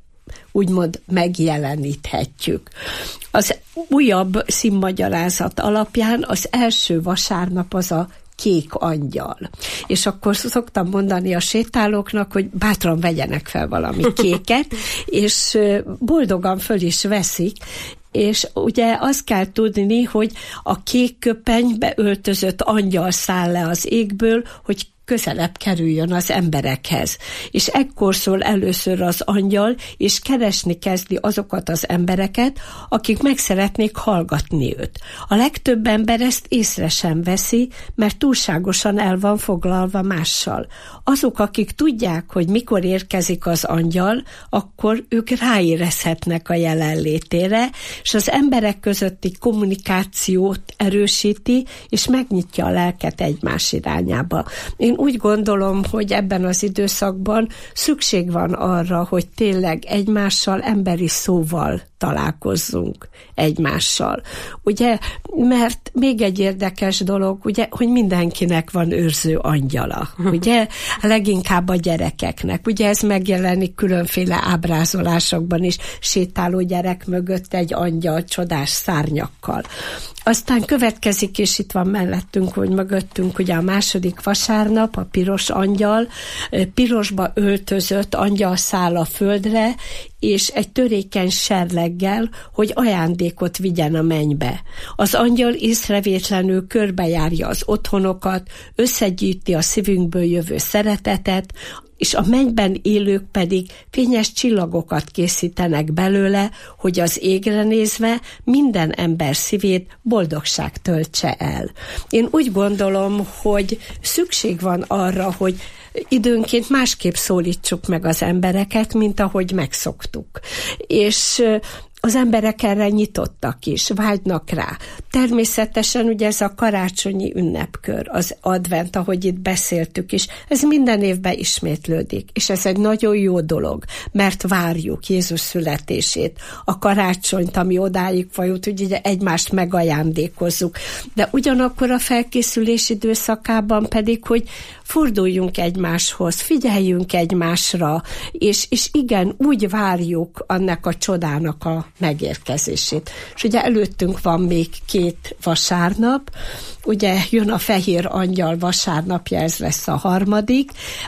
úgymond megjeleníthetjük. Az újabb színmagyarázat alapján az első vasárnap az a kék angyal. És akkor szoktam mondani a sétálóknak, hogy bátran vegyenek fel valami kéket, és boldogan föl is veszik, és ugye azt kell tudni, hogy a kék köpenybe öltözött angyal száll le az égből, hogy közelebb kerüljön az emberekhez. És ekkor szól először az angyal, és keresni kezdi azokat az embereket, akik meg szeretnék hallgatni őt. A legtöbb ember ezt észre sem veszi, mert túlságosan el van foglalva mással. Azok, akik tudják, hogy mikor érkezik az angyal, akkor ők ráérezhetnek a jelenlétére, és az emberek közötti kommunikációt erősíti, és megnyitja a lelket egymás irányába. Én úgy gondolom, hogy ebben az időszakban szükség van arra, hogy tényleg egymással, emberi szóval találkozzunk egymással. Ugye, mert még egy érdekes dolog, ugye, hogy mindenkinek van őrző angyala. Ugye, leginkább a gyerekeknek. Ugye ez megjelenik különféle ábrázolásokban is, sétáló gyerek mögött egy angyal csodás szárnyakkal. Aztán következik, és itt van mellettünk, hogy mögöttünk ugye a második vasárnap, a piros angyal, pirosba öltözött angyal száll a földre, és egy törékeny serleggel, hogy ajándékot vigyen a mennybe. Az angyal észrevétlenül körbejárja az otthonokat, összegyűjti a szívünkből jövő szeretetet, és a mennyben élők pedig fényes csillagokat készítenek belőle, hogy az égre nézve minden ember szívét boldogság töltse el. Én úgy gondolom, hogy szükség van arra, hogy időnként másképp szólítsuk meg az embereket, mint ahogy megszoktuk. És az emberek erre nyitottak is, vágynak rá. Természetesen ugye ez a karácsonyi ünnepkör, az advent, ahogy itt beszéltük is, ez minden évben ismétlődik, és ez egy nagyon jó dolog, mert várjuk Jézus születését, a karácsonyt, ami odáig fajult, hogy ugye egymást megajándékozzuk. De ugyanakkor a felkészülés időszakában pedig, hogy forduljunk egymáshoz, figyeljünk egymásra, és, és igen, úgy várjuk annak a csodának a megérkezését. És ugye előttünk van még két vasárnap, ugye jön a fehér angyal vasárnapja, ez lesz a harmadik,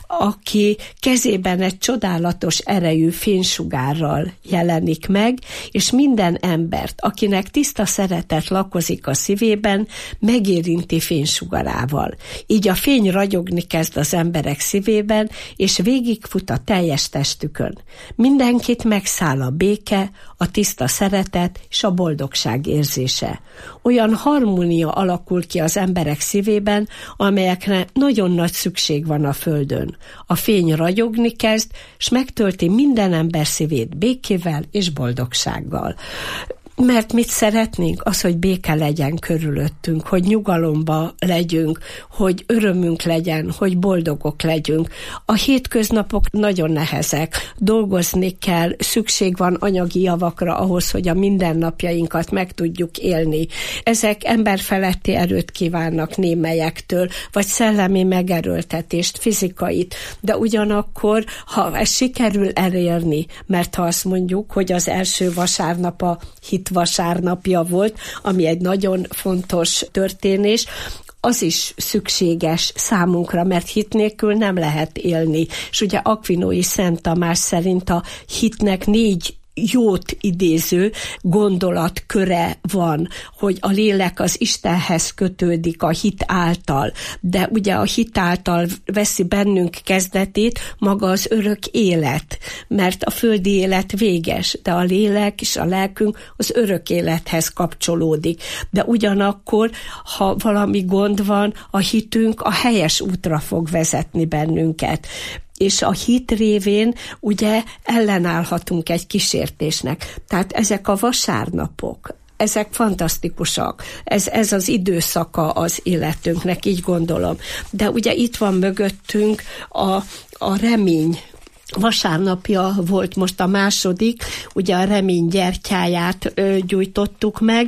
aki kezében egy csodálatos erejű fénysugárral jelenik meg, és minden embert, akinek tiszta szeretet lakozik a szívében, megérinti fénysugarával. Így a fény ragyogni kezd az emberek szívében, és végigfut a teljes testükön. Mindenkit megszáll a béke, a tiszta szeretet és a boldogság érzése. Olyan harmónia alakul ki az emberek szívében, amelyekre nagyon nagy szükség van a földön. A fény ragyogni kezd, és megtölti minden ember szívét békével és boldogsággal. Mert mit szeretnénk? Az, hogy béke legyen körülöttünk, hogy nyugalomba legyünk, hogy örömünk legyen, hogy boldogok legyünk. A hétköznapok nagyon nehezek, dolgozni kell, szükség van anyagi javakra ahhoz, hogy a mindennapjainkat meg tudjuk élni. Ezek emberfeletti erőt kívánnak némelyektől, vagy szellemi megerőltetést, fizikait, de ugyanakkor, ha ez sikerül elérni, mert ha azt mondjuk, hogy az első vasárnap a hit vasárnapja volt, ami egy nagyon fontos történés, az is szükséges számunkra, mert hit nélkül nem lehet élni. És ugye Akvinói Szent Tamás szerint a hitnek négy jót idéző gondolatköre van, hogy a lélek az Istenhez kötődik a hit által, de ugye a hit által veszi bennünk kezdetét maga az örök élet, mert a földi élet véges, de a lélek és a lelkünk az örök élethez kapcsolódik. De ugyanakkor, ha valami gond van, a hitünk a helyes útra fog vezetni bennünket. És a hit révén ugye ellenállhatunk egy kísértésnek. Tehát ezek a vasárnapok, ezek fantasztikusak. Ez, ez az időszaka az életünknek, így gondolom. De ugye itt van mögöttünk a, a remény. Vasárnapja volt most a második, ugye a remény gyertyáját ö, gyújtottuk meg,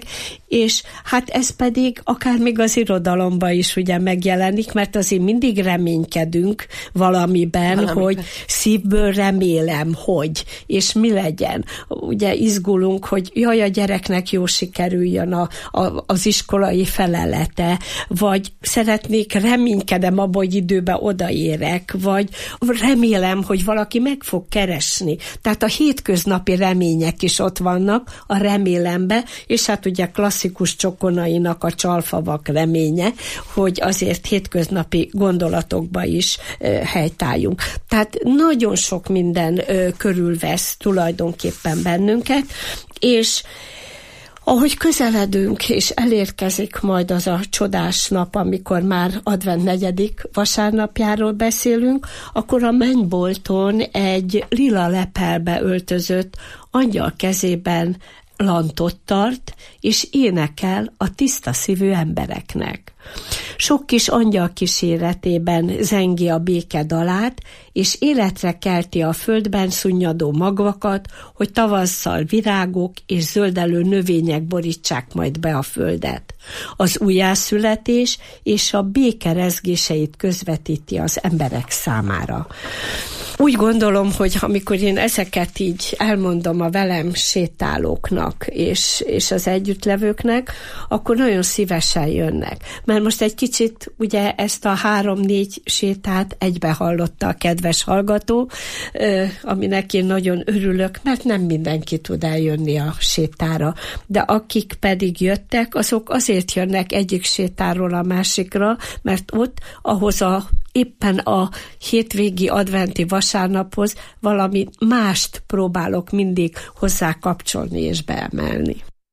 és hát ez pedig akár még az irodalomban is ugye megjelenik, mert azért mindig reménykedünk valamiben, valamiben, hogy szívből remélem, hogy, és mi legyen. Ugye izgulunk, hogy jaj, a gyereknek jó sikerüljön a, a, az iskolai felelete, vagy szeretnék, reménykedem abban, hogy időben odaérek, vagy remélem, hogy valaki meg fog keresni. Tehát a hétköznapi remények is ott vannak a remélembe, és hát ugye klasszikus Csokonainak a Csalfavak reménye, hogy azért hétköznapi gondolatokba is e, helytálljunk. Tehát nagyon sok minden e, körülvesz tulajdonképpen bennünket, és ahogy közeledünk, és elérkezik majd az a csodás nap, amikor már advent negyedik vasárnapjáról beszélünk, akkor a mennybolton egy lila lepelbe öltözött angyal kezében lantot tart, és énekel a tiszta szívű embereknek. Sok kis angyal kíséretében zengi a béke dalát, és életre kelti a földben szunnyadó magvakat, hogy tavasszal virágok és zöldelő növények borítsák majd be a földet. Az újjászületés és a béke rezgéseit közvetíti az emberek számára. Úgy gondolom, hogy amikor én ezeket így elmondom a velem sétálóknak és, és az együttlevőknek, akkor nagyon szívesen jönnek. Mert most egy kicsit ugye ezt a három-négy sétát egybe hallotta a kedves hallgató, aminek én nagyon örülök, mert nem mindenki tud eljönni a sétára. De akik pedig jöttek, azok azért jönnek egyik sétáról a másikra, mert ott, ahhoz a éppen a hétvégi adventi vasárnaphoz valami mást próbálok mindig hozzá kapcsolni és beemelni.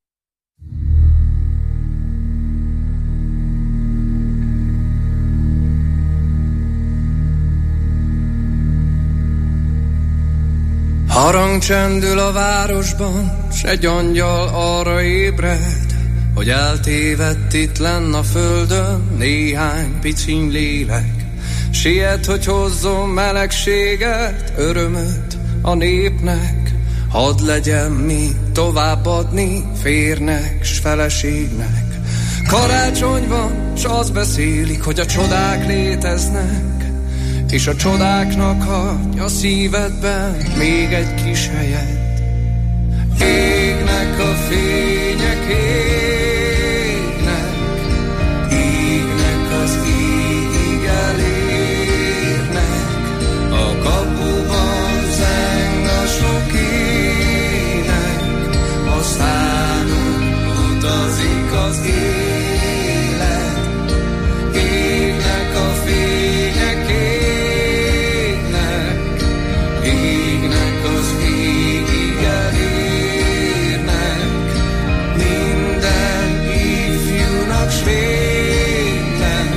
Harang csendül a városban, s egy angyal arra ébred, hogy eltévedt itt lenn a földön néhány piciny lélek. Siet, hogy hozzon melegséget, örömöt a népnek, hadd legyen mi továbbadni férnek s feleségnek. Karácsony van, s azt beszélik, hogy a csodák léteznek, és a csodáknak hagy a szívedben még egy kis helyet. Égnek a fények, égnek, égnek az ígig elérnek, a kapuban zeng a sok ének, aztán utazik az élet. Égnek a fények, égnek, égnek az égig elérnek, minden ifjúnak s fénynek,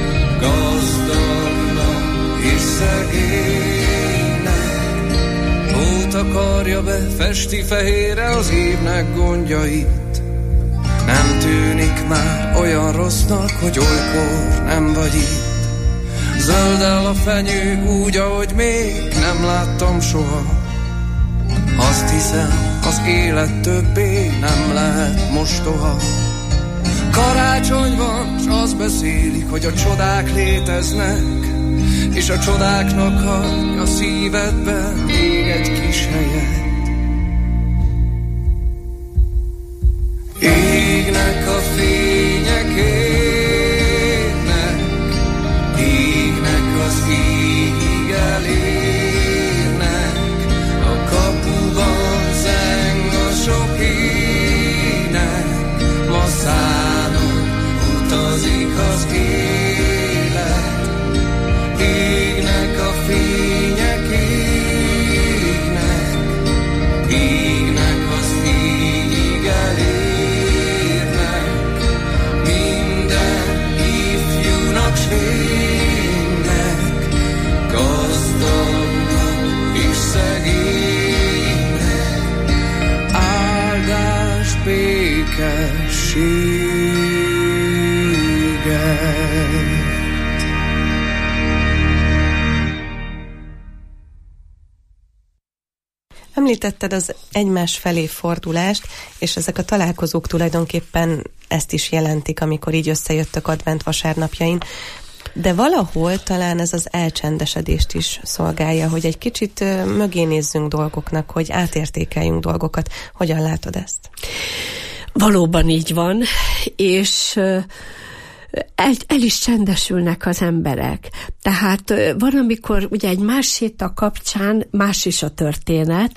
gazdagnak és szegénynek. Ót akarja be, festi fehérre az évnek gondjait, nem tűnik már olyan rossznak, hogy olykor nem vagy itt. Zöldel a fenyő úgy, ahogy még nem láttam soha. Azt hiszem, az élet többé nem lehet mostoha. Karácsony van, s azt beszélik, hogy a csodák léteznek, és a csodáknak hagy a szívedben még egy kis helyet. Égnek a fények, égnek, égnek az égig elérnek, a kapuban zeng a sok ének, ma szánon utazik az élet. Égnek a fények, égnek, égnek az égig elérnek, fénynek, gazdagnak és szegénynek, áldás, békességet. Említetted az egymás felé fordulást, és ezek a találkozók tulajdonképpen ezt is jelentik, amikor így összejöttök advent vasárnapjain. De valahol talán ez az elcsendesedést is szolgálja, hogy egy kicsit mögé nézzünk dolgoknak, hogy átértékeljünk dolgokat. Hogyan látod ezt? Valóban így van, és el, el is csendesülnek az emberek. Tehát van, amikor ugye egy más séta kapcsán más is a történet,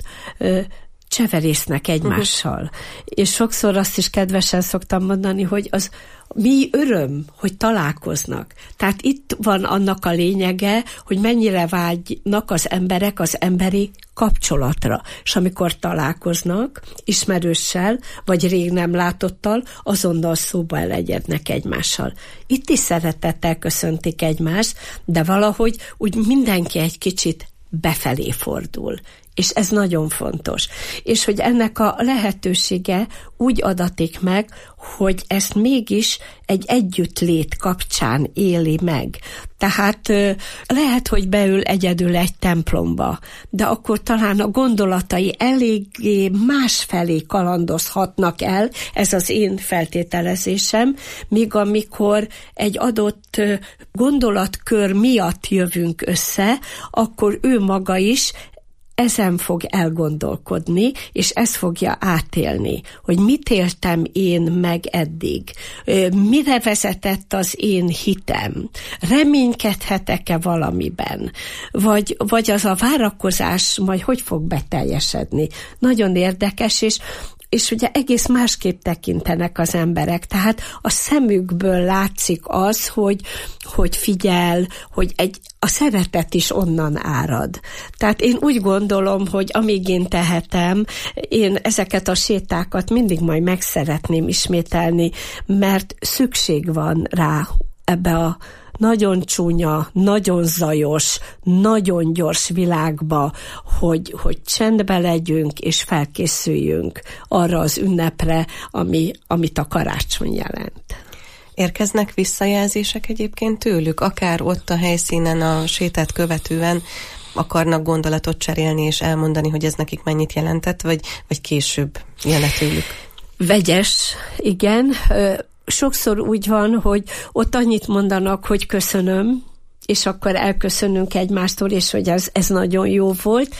cseverésznek egymással. Uh-huh. És sokszor azt is kedvesen szoktam mondani, hogy az mi öröm, hogy találkoznak. Tehát itt van annak a lényege, hogy mennyire vágynak az emberek az emberi kapcsolatra. És amikor találkoznak ismerőssel, vagy rég nem látottal, azonnal szóba elegyednek egymással. Itt is szeretettel köszöntik egymást, de valahogy úgy mindenki egy kicsit befelé fordul. És ez nagyon fontos. És hogy ennek a lehetősége úgy adatik meg, hogy ezt mégis egy együttlét kapcsán éli meg. Tehát lehet, hogy beül egyedül egy templomba, de akkor talán a gondolatai eléggé másfelé kalandozhatnak el, ez az én feltételezésem, míg amikor egy adott gondolatkör miatt jövünk össze, akkor ő maga is ezen fog elgondolkodni, és ezt fogja átélni, hogy mit éltem én meg eddig, mire vezetett az én hitem, reménykedhetek-e valamiben, vagy, vagy az a várakozás majd hogy fog beteljesedni. Nagyon érdekes, és és ugye egész másképp tekintenek az emberek, tehát a szemükből látszik az, hogy, hogy figyel, hogy egy, a szeretet is onnan árad. Tehát én úgy gondolom, hogy amíg én tehetem, én ezeket a sétákat mindig majd meg szeretném ismételni, mert szükség van rá ebbe a nagyon csúnya, nagyon zajos, nagyon gyors világba, hogy, hogy csendbe legyünk és felkészüljünk arra az ünnepre, ami, amit a karácsony jelent. Érkeznek visszajelzések egyébként tőlük, akár ott a helyszínen a sétát követően akarnak gondolatot cserélni és elmondani, hogy ez nekik mennyit jelentett, vagy, vagy később jön tőlük? Vegyes, igen. Sokszor úgy van, hogy ott annyit mondanak, hogy köszönöm, és akkor elköszönünk egymástól, és hogy ez, ez nagyon jó volt,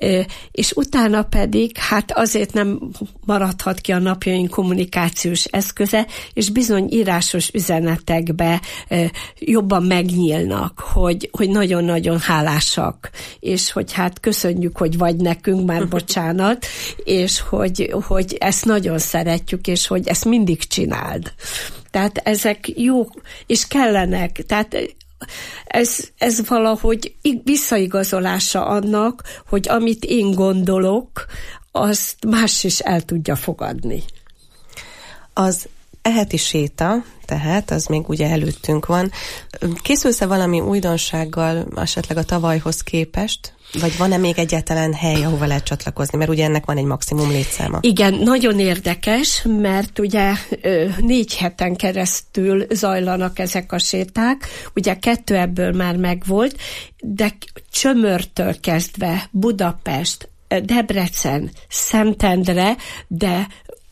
és utána pedig, hát azért nem maradhat ki a napjaink kommunikációs eszköze, és bizony írásos üzenetekbe jobban megnyílnak, hogy, hogy nagyon-nagyon hálásak, és hogy hát köszönjük, hogy vagy nekünk, már bocsánat, és hogy, hogy ezt nagyon szeretjük, és hogy ezt mindig csináld. Tehát ezek jó, és kellenek, tehát Ez, ez valahogy visszaigazolása annak, hogy amit én gondolok, azt más is el tudja fogadni. Az eheti séta, tehát az még ugye előttünk van. Készülsz-e valami újdonsággal esetleg a tavalyhoz képest? Vagy van-e még egyáltalán hely, ahova lehet csatlakozni? Mert ugye ennek van egy maximum létszáma. Igen, nagyon érdekes, mert ugye négy heten keresztül zajlanak ezek a séták. Ugye kettő ebből már megvolt, de Csömörtől kezdve Budapest, Debrecen, Szentendre, de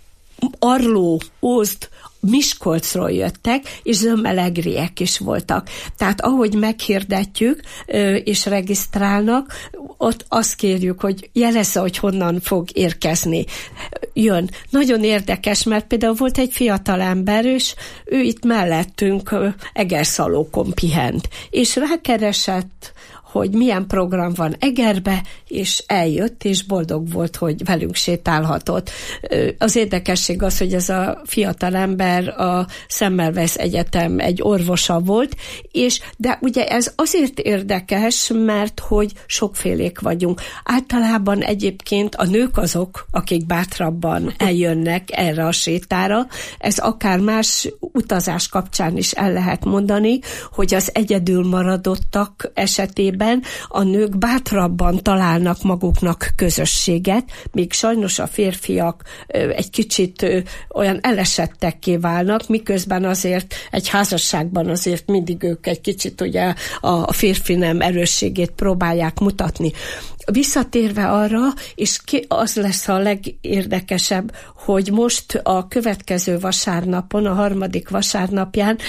Arló, Ózd, Miskolcról jöttek, és zömmelegriek is voltak. Tehát ahogy meghirdetjük, és regisztrálnak, ott azt kérjük, hogy jelezze, hogy honnan fog érkezni. Jön. Nagyon érdekes, mert például volt egy fiatal ember, és ő itt mellettünk Egerszalókon pihent, és rákeresett, hogy milyen program van Egerbe, és eljött, és boldog volt, hogy velünk sétálhatott. Az érdekesség az, hogy ez a fiatal ember a Semmelweis Egyetem egy orvosa volt, és de ugye ez azért érdekes, mert hogy sokfélék vagyunk. Általában egyébként a nők azok, akik bátrabban eljönnek erre a sétára. Ez akár más utazás kapcsán is el lehet mondani, hogy az egyedül maradottak esetében helyzetben a nők bátrabban találnak maguknak közösséget, míg sajnos a férfiak egy kicsit olyan elesettekké válnak, miközben azért egy házasságban azért mindig ők egy kicsit ugye a férfi nem erősségét próbálják mutatni. Visszatérve arra, és ki, az lesz a legérdekesebb, hogy most a következő vasárnapon, a harmadik vasárnapján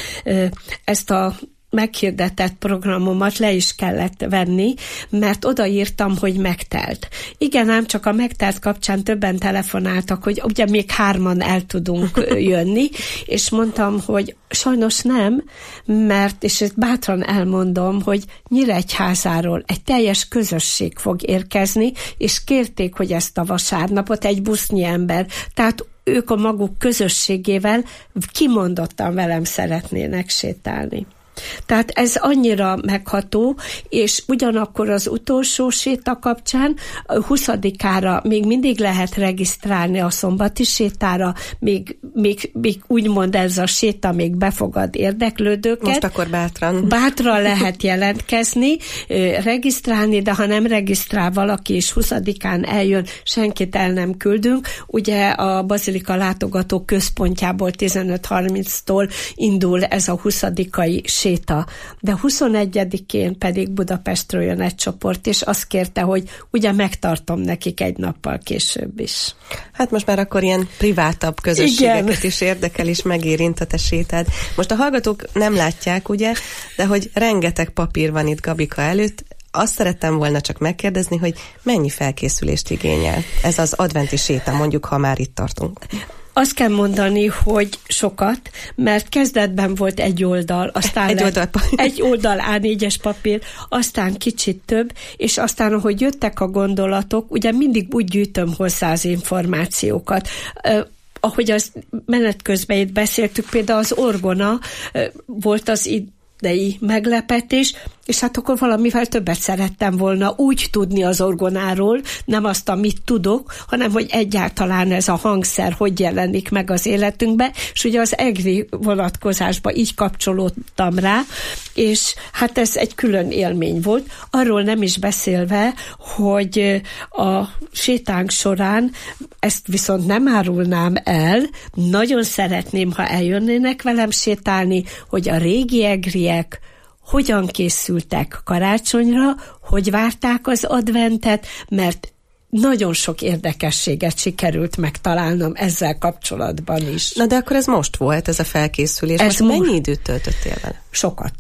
ezt a meghirdetett programomat le is kellett venni, mert odaírtam, hogy megtelt. Igen, ám csak a megtelt kapcsán többen telefonáltak, hogy ugye még hárman el tudunk jönni, és mondtam, hogy sajnos nem, mert, és ezt bátran elmondom, hogy Nyíregyházáról egy teljes közösség fog érkezni, és kérték, hogy ezt a vasárnapot egy busznyi ember, tehát ők a maguk közösségével kimondottan velem szeretnének sétálni. Tehát ez annyira megható, és ugyanakkor az utolsó séta kapcsán huszadikára még mindig lehet regisztrálni a szombati sétára, még, még, még úgymond ez a séta még befogad érdeklődőket. Most akkor bátran. Bátran lehet jelentkezni, regisztrálni, de ha nem regisztrál valaki, és huszadikán eljön, senkit el nem küldünk. Ugye a Bazilika látogató központjából tizenöt harminctól indul ez a huszadikai séta. Séta. De huszonegyedikén pedig Budapestről jön egy csoport, és azt kérte, hogy ugye megtartom nekik egy nappal később is. Hát most már akkor ilyen privátabb közösségeket Igen. is érdekel, és megérint a te sétád. Most a hallgatók nem látják, ugye, de hogy rengeteg papír van itt Gabika előtt. Azt szerettem volna csak megkérdezni, hogy mennyi felkészülést igényel ez az adventi séta, mondjuk, ha már itt tartunk. Azt kell mondani, hogy sokat, mert kezdetben volt egy oldal, aztán egy, oldal. egy oldal á négyes papír, aztán kicsit több, és aztán, ahogy jöttek a gondolatok, ugye mindig úgy gyűjtöm hozzá az információkat. Uh, ahogy az menet közben itt beszéltük, például az orgona uh, volt az idei meglepetés, és hát akkor valamivel többet szerettem volna úgy tudni az orgonáról, nem azt, amit tudok, hanem hogy egyáltalán ez a hangszer hogy jelenik meg az életünkbe, és ugye az egri vonatkozásba így kapcsolódtam rá, és hát ez egy külön élmény volt. Arról nem is beszélve, hogy a sétánk során, ezt viszont nem árulnám el, nagyon szeretném, ha eljönnének velem sétálni, hogy a régi egriek hogyan készültek karácsonyra, hogy várták az adventet, mert nagyon sok érdekességet sikerült megtalálnom ezzel kapcsolatban is. Na de akkor ez most volt, ez a felkészülés. Ez most mennyi időt töltöttél vele? Sokat.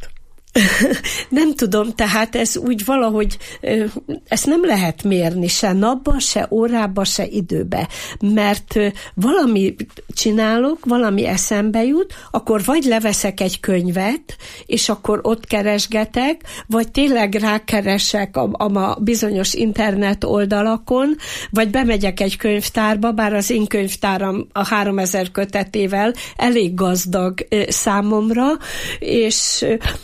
Nem tudom, tehát ez úgy valahogy, ezt nem lehet mérni se napba, se órába, se időbe, mert valami csinálok, valami eszembe jut, akkor vagy leveszek egy könyvet, és akkor ott keresgetek, vagy tényleg rákeresek a, a bizonyos internet oldalakon, vagy bemegyek egy könyvtárba, bár az én könyvtáram a háromezer kötetével elég gazdag számomra, és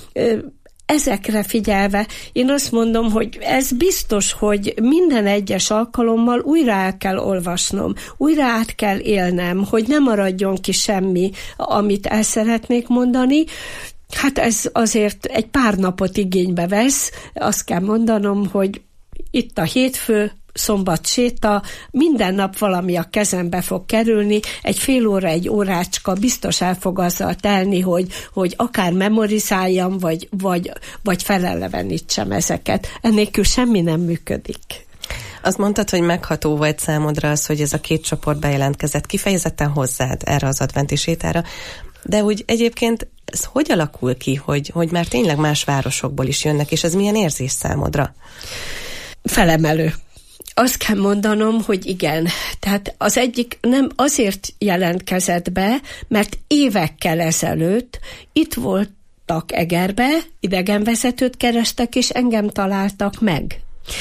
ezekre figyelve, én azt mondom, hogy ez biztos, hogy minden egyes alkalommal újra el kell olvasnom, újra át kell élnem, hogy ne maradjon ki semmi, amit el szeretnék mondani. Hát ez azért egy pár napot igénybe vesz, azt kell mondanom, hogy itt a hétfő, szombat séta, minden nap valami a kezembe fog kerülni, egy fél óra, egy órácska biztos el fog azzal telni, hogy, hogy akár memorizáljam, vagy, vagy, vagy felelevenítsem ezeket. Ennélkül semmi nem működik. Azt mondtad, hogy megható volt számodra az, hogy ez a két csoport bejelentkezett kifejezetten hozzád erre az adventi sétára, de úgy egyébként ez hogy alakul ki, hogy, hogy már tényleg más városokból is jönnek, és ez milyen érzés számodra? Felemelő. Azt kell mondanom, hogy igen. Tehát az egyik nem azért jelentkezett be, mert évekkel ezelőtt itt voltak Egerbe, idegenvezetőt kerestek, és engem találtak meg.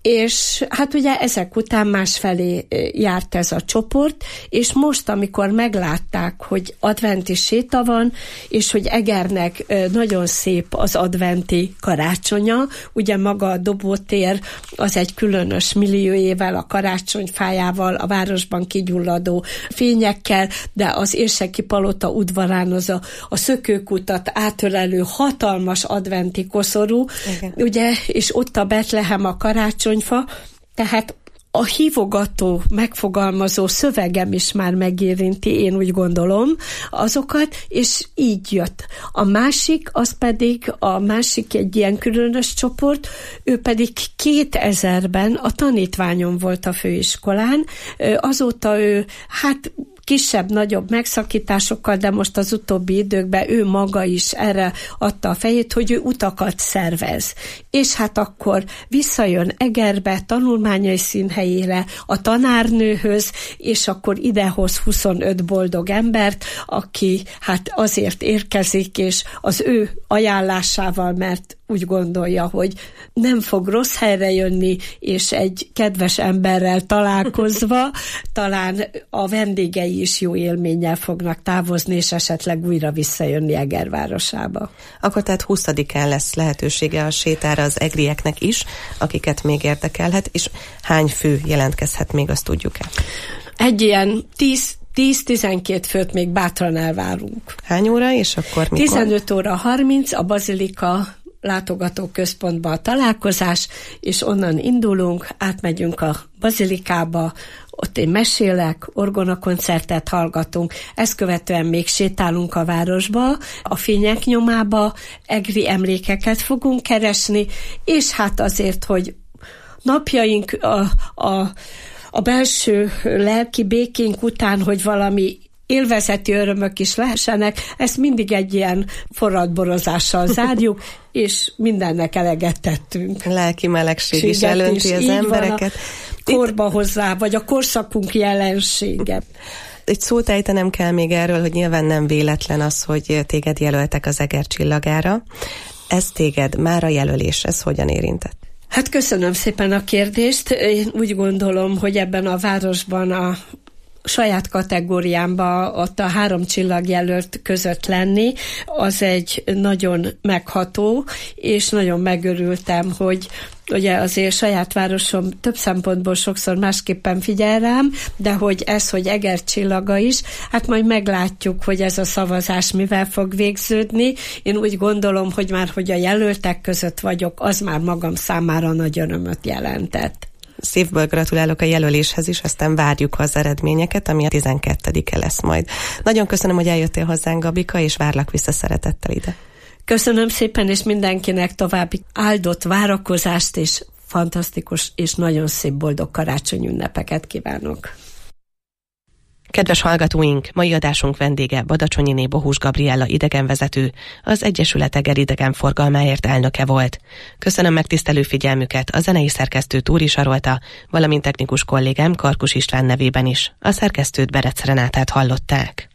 és hát ugye ezek után másfelé járt ez a csoport, és most, amikor meglátták, hogy adventi séta van, és hogy Egernek nagyon szép az adventi karácsonya, ugye maga a dobótér az egy különös milliójével, a karácsonyfájával, a városban kigyulladó fényekkel, de az Érseki palota udvarán az a, a szökőkutat átölelő hatalmas adventi koszorú, igen. Ugye, és ott a Betlehem, a karácsonyfa, tehát a hívogató, megfogalmazó szövegem is már megérinti, én úgy gondolom, azokat, és így jött. A másik, az pedig, a másik egy ilyen különös csoport, ő pedig kétezerben a tanítványom volt a főiskolán, azóta ő, hát kisebb-nagyobb megszakításokkal, de most az utóbbi időkben ő maga is erre adta a fejét, hogy ő utakat szervez. És hát akkor visszajön Egerbe, tanulmányai színhelyére, a tanárnőhöz, és akkor idehoz huszonöt boldog embert, aki hát azért érkezik, és az ő ajánlásával, mert úgy gondolja, hogy nem fog rossz helyre jönni, és egy kedves emberrel találkozva talán a vendégei is jó élménnyel fognak távozni, és esetleg újra visszajönni Eger városába. Akkor tehát huszadikán lesz lehetősége a sétára az egrieknek is, akiket még érdekelhet, és hány fő jelentkezhet még, azt tudjuk-e? Egy ilyen tíz tíz-tizenkét főt még bátran elvárunk. Hány óra, és akkor mikor? tizenöt óra harminc, a Bazilika látogatóközpontba a találkozás, és onnan indulunk, átmegyünk a Bazilikába, ott én mesélek, orgonakoncertet hallgatunk, ezt követően még sétálunk a városba, a fények nyomába, egri emlékeket fogunk keresni, és hát azért, hogy napjaink a, a, a belső lelki békénk után, hogy valami élvezeti örömök is lehessenek, ezt mindig egy ilyen forradborozással zárjuk, és mindennek eleget tettünk. Lelki melegség is elönti az embereket. Korba hozzá, vagy a korszakunk jelensége. Egy szót ejtenem kell még erről, hogy nyilván nem véletlen az, hogy téged jelöltek az Eger csillagára. Ez téged már a jelölés, ez hogyan érintett? Hát köszönöm szépen a kérdést. Én úgy gondolom, hogy ebben a városban a saját kategóriámba ott a három csillagjelölt között lenni, az egy nagyon megható, és nagyon megörültem, hogy ugye azért saját városom több szempontból sokszor másképpen figyel rám, de hogy ez, hogy Eger csillaga is, hát majd meglátjuk, hogy ez a szavazás mivel fog végződni. Én úgy gondolom, hogy már, hogy a jelöltek között vagyok, az már magam számára nagy örömöt jelentett. Szívből gratulálok a jelöléshez is, aztán várjuk az eredményeket, ami a tizenkettedike lesz majd. Nagyon köszönöm, hogy eljöttél hozzánk, Gabika, és várlak vissza szeretettel ide. Köszönöm szépen, és mindenkinek további áldott várakozást, és fantasztikus és nagyon szép boldog karácsonyünnepeket kívánok. Kedves hallgatóink, mai adásunk vendége Badacsonyiné Bohus Gabriella idegenvezető, az Egyesület Eger idegenforgalmáért elnöke volt. Köszönöm megtisztelő figyelmüket a zenei szerkesztő Túri Sarolta, valamint technikus kollégám Karkus István nevében is. A szerkesztőt, Berec Renátát hallották.